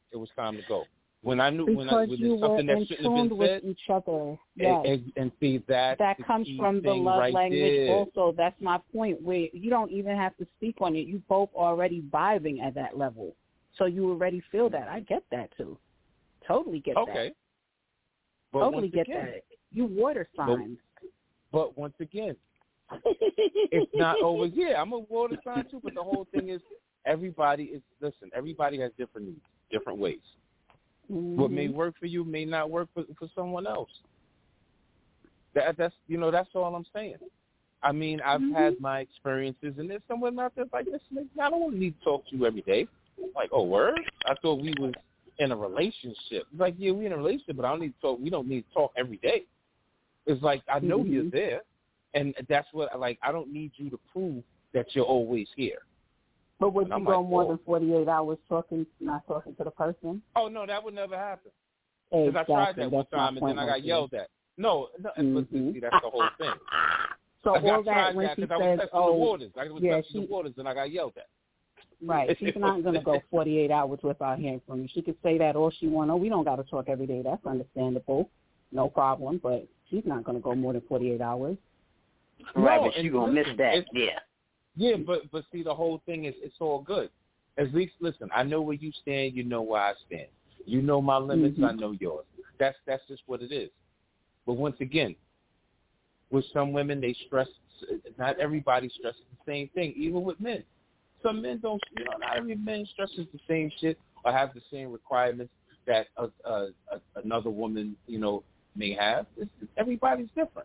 it was time to go. When I knew because when, I, when you there's something were that in shouldn't have tune been said, with each other. Yes. and, and, and see that that comes from the love right language. there. Also, that's my point. Where you don't even have to speak on it. You both already vibing at that level, so you already feel that. I get that too. Totally get okay. that. Okay. But totally once get again, that. You water signs. But, but once again, it's not always. Yeah, I'm a water sign too. But the whole thing is, everybody is listen. Everybody has different needs, different ways. Mm-hmm. What may work for you may not work for, for someone else. That that's you know that's all I'm saying. I mean, I've mm-hmm. had my experiences, and there's someone out there like this. I don't need to talk to you every day. Like, oh, word? I thought we was in a relationship. It's like, yeah, we in a relationship, but I don't need to talk. We don't need to talk every day. It's like I know mm-hmm. you're there, and that's what like I don't need you to prove that you're always here. But would and you I'm go like, more oh. than forty-eight hours talking, not talking to the person? Oh no, that would never happen. Because Exactly. I tried that one that's time, and then I got right yelled at. No, no, mm-hmm. but see, that's the whole thing. So I, all I that when that she says, says, I was testing "Oh, the waters," I was yeah, testing she, the waters, and I got yelled at. Right, she's not going to go forty-eight hours without hearing from you. She could say that all she wants. Oh, we don't got to talk every day. That's understandable, no problem. But she's not going to go more than forty-eight hours. Right, no, but you're gonna miss that. Yeah. Yeah, but but see, the whole thing is it's all good. At least, listen, I know where you stand. You know where I stand. You know my limits. Mm-hmm. I know yours. That's that's just what it is. But once again, with some women, they stress. Not everybody stresses the same thing. Even with men, some men don't. You know, not every man stresses the same shit or have the same requirements that a, a, a, another woman, you know, may have. It's, everybody's different.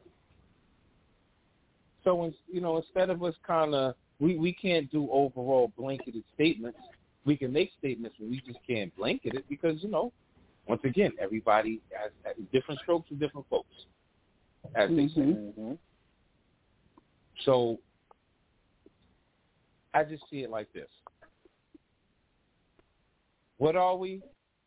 So, you know, instead of us kind of, we, we can't do overall blanketed statements. We can make statements, but we just can't blanket it because, you know, once again, everybody has, has different strokes for different folks, as they say. Mm-hmm. So I just see it like this. What are we?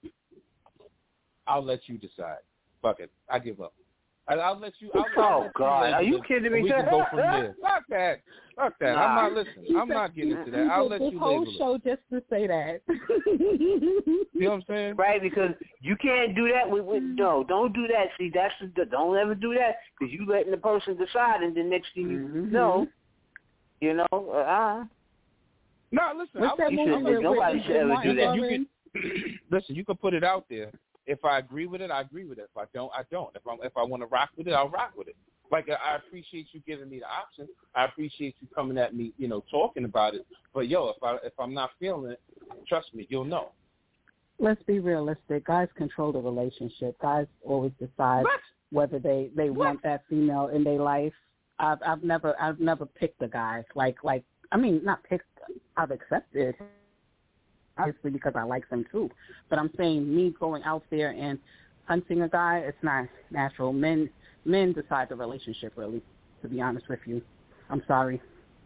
I'll let you decide. Fuck it. I give up. I'll let you. I'll, oh I'll let God, you are you kidding me? We can go from there. Fuck that. Fuck that. Nah. I'm not listening. I'm not getting into that. I'll let this you whole label show it. just to say that. You know what I'm saying? Right, because you can't do that with, with no, don't do that. See, that's the, don't ever do that because you letting the person decide, and the next thing you mm-hmm. know, you know, uh, no, listen. What's that you movie should, with, nobody with, should ever Martin do that. Lawrence? You can, listen, you can put it out there. If I agree with it, I agree with it. If I don't, I don't. If I if I want to rock with it, I'll rock with it. Like I appreciate you giving me the option. I appreciate you coming at me, you know, talking about it. But yo, if I if I'm not feeling it, trust me, you'll know. Let's be realistic. Guys control the relationship. Guys always decide What? whether they, they What? want that female in their life. I've I've never I've never picked a guy like like I mean not picked. I've accepted. Obviously, because I like them too. But I'm saying me going out there and hunting a guy, it's not natural. Men men decide the relationship, really, to be honest with you. I'm sorry.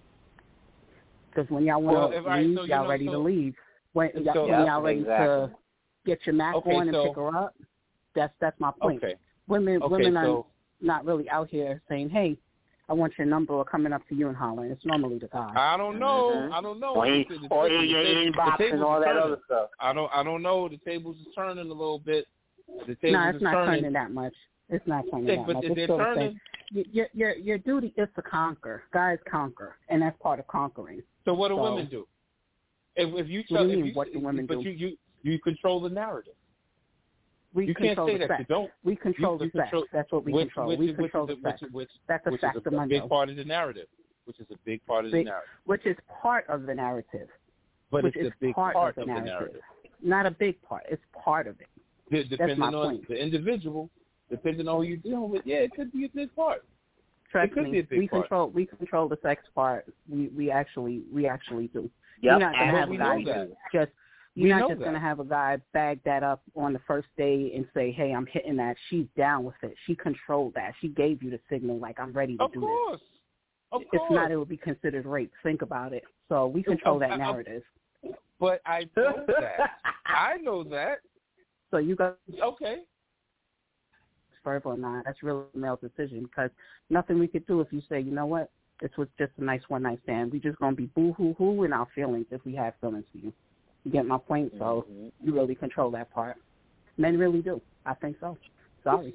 Because when y'all want to well, leave, right, so, y'all know, ready so, to leave. When, so, when yeah, y'all ready exactly. to get your Mac okay, on and so, pick her up, that's that's my point. Okay. Women, okay, women so, are not really out here saying, hey, I want your number or coming up to you and hollering. It's normally the guy. I don't know. Mm-hmm. I don't know. Or, in, the, the, or the, in your the, inbox the and all that turning. other stuff. I don't. I don't know. The tables is turning a little bit. The tables no, it's is not turning. turning that much. It's not turning Yeah, that but much. they're It's still the turning. same. Your, your your duty is to conquer. Guys conquer, and that's part of conquering. So what do So, women do? If, if you what tell, do you if mean, you, what do women but do? you, you you control the narrative. We You can't control say the that sex. you don't. We control You- the you sex. control- That's what we which, control. which, we which control is the a, sex. which, which, That's a which is a, a sacramento. big part of the narrative. Which is a big part of the Big, narrative. which is part of the narrative. But which it's is a big part, part of the narrative. narrative. Not a big part. It's part of it. D- depending That's my on point. the individual, depending on who you're dealing with, yeah, it could be a big part. Trust it could me, be a big we part. control we control the sex part. We we actually we actually do. Yep. You're not gonna And have we a guy know that. just you're We not know just that. gonna have a guy bag that up on the first day and say, hey, I'm hitting that. She's down with it. She controlled that. She gave you the signal like I'm ready to Of do course. this. Of If course. not, it would be considered rape. Think about it. So we control that I- I- narrative. But I know that. I know that. So you got Okay. verbal or not. That's really a male decision because nothing we could do if you say, you know what, this was just a nice one night stand. We just gonna be boo hoo hoo in our feelings if we have feelings for you. You get my point? So mm-hmm. you really control that part. Men really do. I think so. Sorry.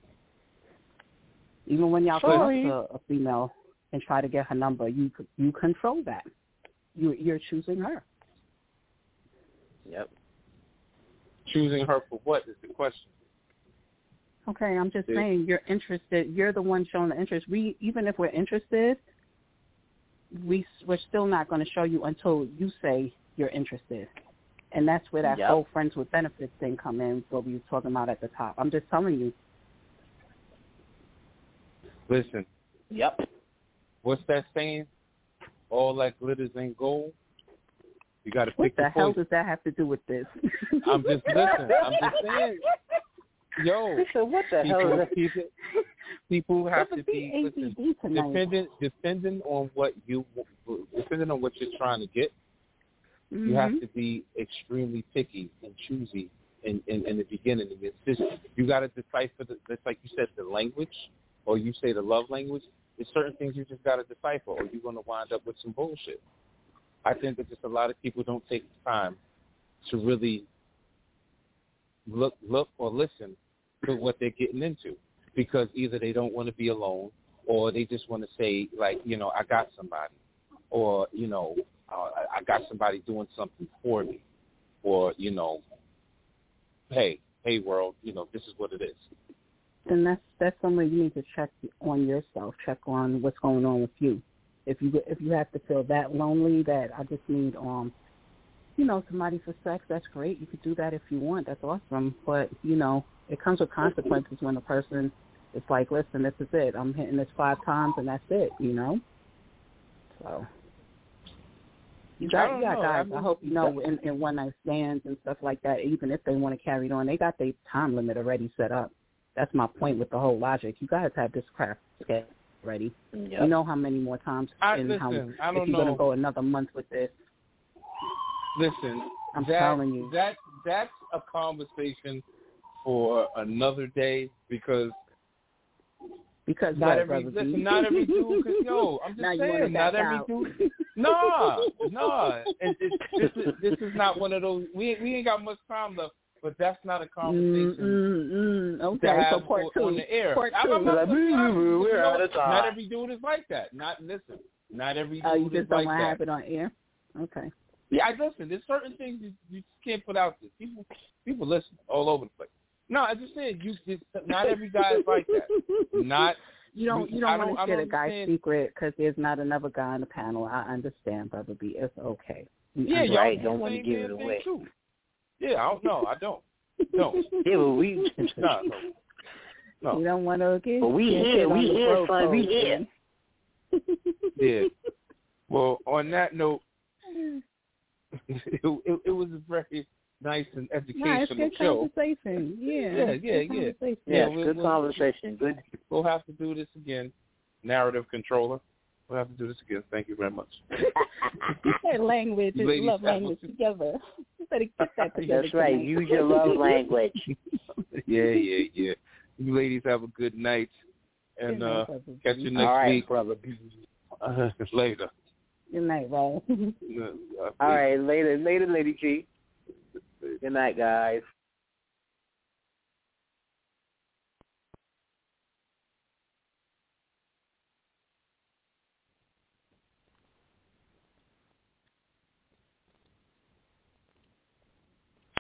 Even when y'all Sorry. come up to a female and try to get her number, you you control that. You, you're choosing her. Yep. Choosing her for what is the question? Okay, I'm just Yeah. saying you're interested. You're the one showing the interest. We even if we're interested, we we're still not going to show you until you say you're interested, and that's where that Yep. whole friends with benefits thing come in. What we were talking about at the top. I'm just telling you. Listen. Yep. What's that saying? All that glitters ain't gold. You got to pick What the your hell poison. does that have to do with this? I'm just listen. I'm just saying. Yo, So what the hell people, is that? people, people have There's to a be big listen, A D D tonight. dependent, depending on what you, depending on what you're trying to get. Mm-hmm. You have to be extremely picky and choosy in, in, in the beginning of your decision. You got to decipher, the, that's like you said, the language, or you say the love language. There's certain things you just got to decipher, or you're going to wind up with some bullshit. I think that just a lot of people don't take the time to really look, look or listen to what they're getting into, because either they don't want to be alone, or they just want to say, like, you know, I got somebody, or, you know, uh, I got somebody doing something for me, or, you know, hey, hey, world, you know, this is what it is. Then that's that's somewhere you need to check on yourself, check on what's going on with you. If you if you have to feel that lonely that I just need um, you know, somebody for sex, that's great. You could do that if you want. That's awesome. But you know, it comes with consequences when a person is like, listen, this is it. I'm hitting this five times and that's it. You know. So you got you got know. guys. I, mean, I hope you know in, in one night stands and stuff like that. Even if they want to carry it on, they got their time limit already set up. That's my point with the whole logic. You guys have this crap scheduled ready. Yep. You know how many more times I, and listen, how I don't if you're know. going to go another month with this. Listen, I'm that, telling you. that that's a conversation for another day, because Because not what, every Brother listen, B? not every dude. Cause yo, I'm just now you wanna saying, not back every out. dude. Nah, nah. It, it, this is this is not one of those. We we ain't got much time left. But that's not a conversation mm, mm, mm. Okay, to have so part on, two. on the air. Part I'm, two. I'm not, Like, you we're know, out of time. Not every dude is like that. Not listen. Not every dude Oh, you is just don't like want to that. have it on air? Okay. Yeah, I listen. There's certain things you, you just can't put out there. People people listen all over the place. No, I just said you. Just, not every guy is like that. Not. You don't. You I don't want to share a guy's understand. secret because there's not another guy on the panel. I understand, Brother B. It's okay. We Yeah, y'all Right, do don't the wanna same give it damn thing, away. too. Yeah, I don't know. I don't. No. Yeah, but we, No, no. No. You don't want to get. but we get here, hit on we the here, road son, we code, here. Yeah. Well, on that note, it, it, it was a very nice and Nah, it's educational good show. conversation. Yeah. Yeah, it's yeah, good yeah. conversation. Yeah, Yeah, we- good we'll- conversation. Good. We'll have to do this again. Narrative controller. We'll have to do this again. Thank you very much. That language is Ladies, love that language was- together. You better get that together. That's right. tonight. Use your love language. yeah, yeah, yeah. You ladies have a good night, and Good night, uh, Brother catch B. you next All right, week. brother. Uh, later. Good night, Ray. Uh, All right, later, later, Lady G. Good night, guys.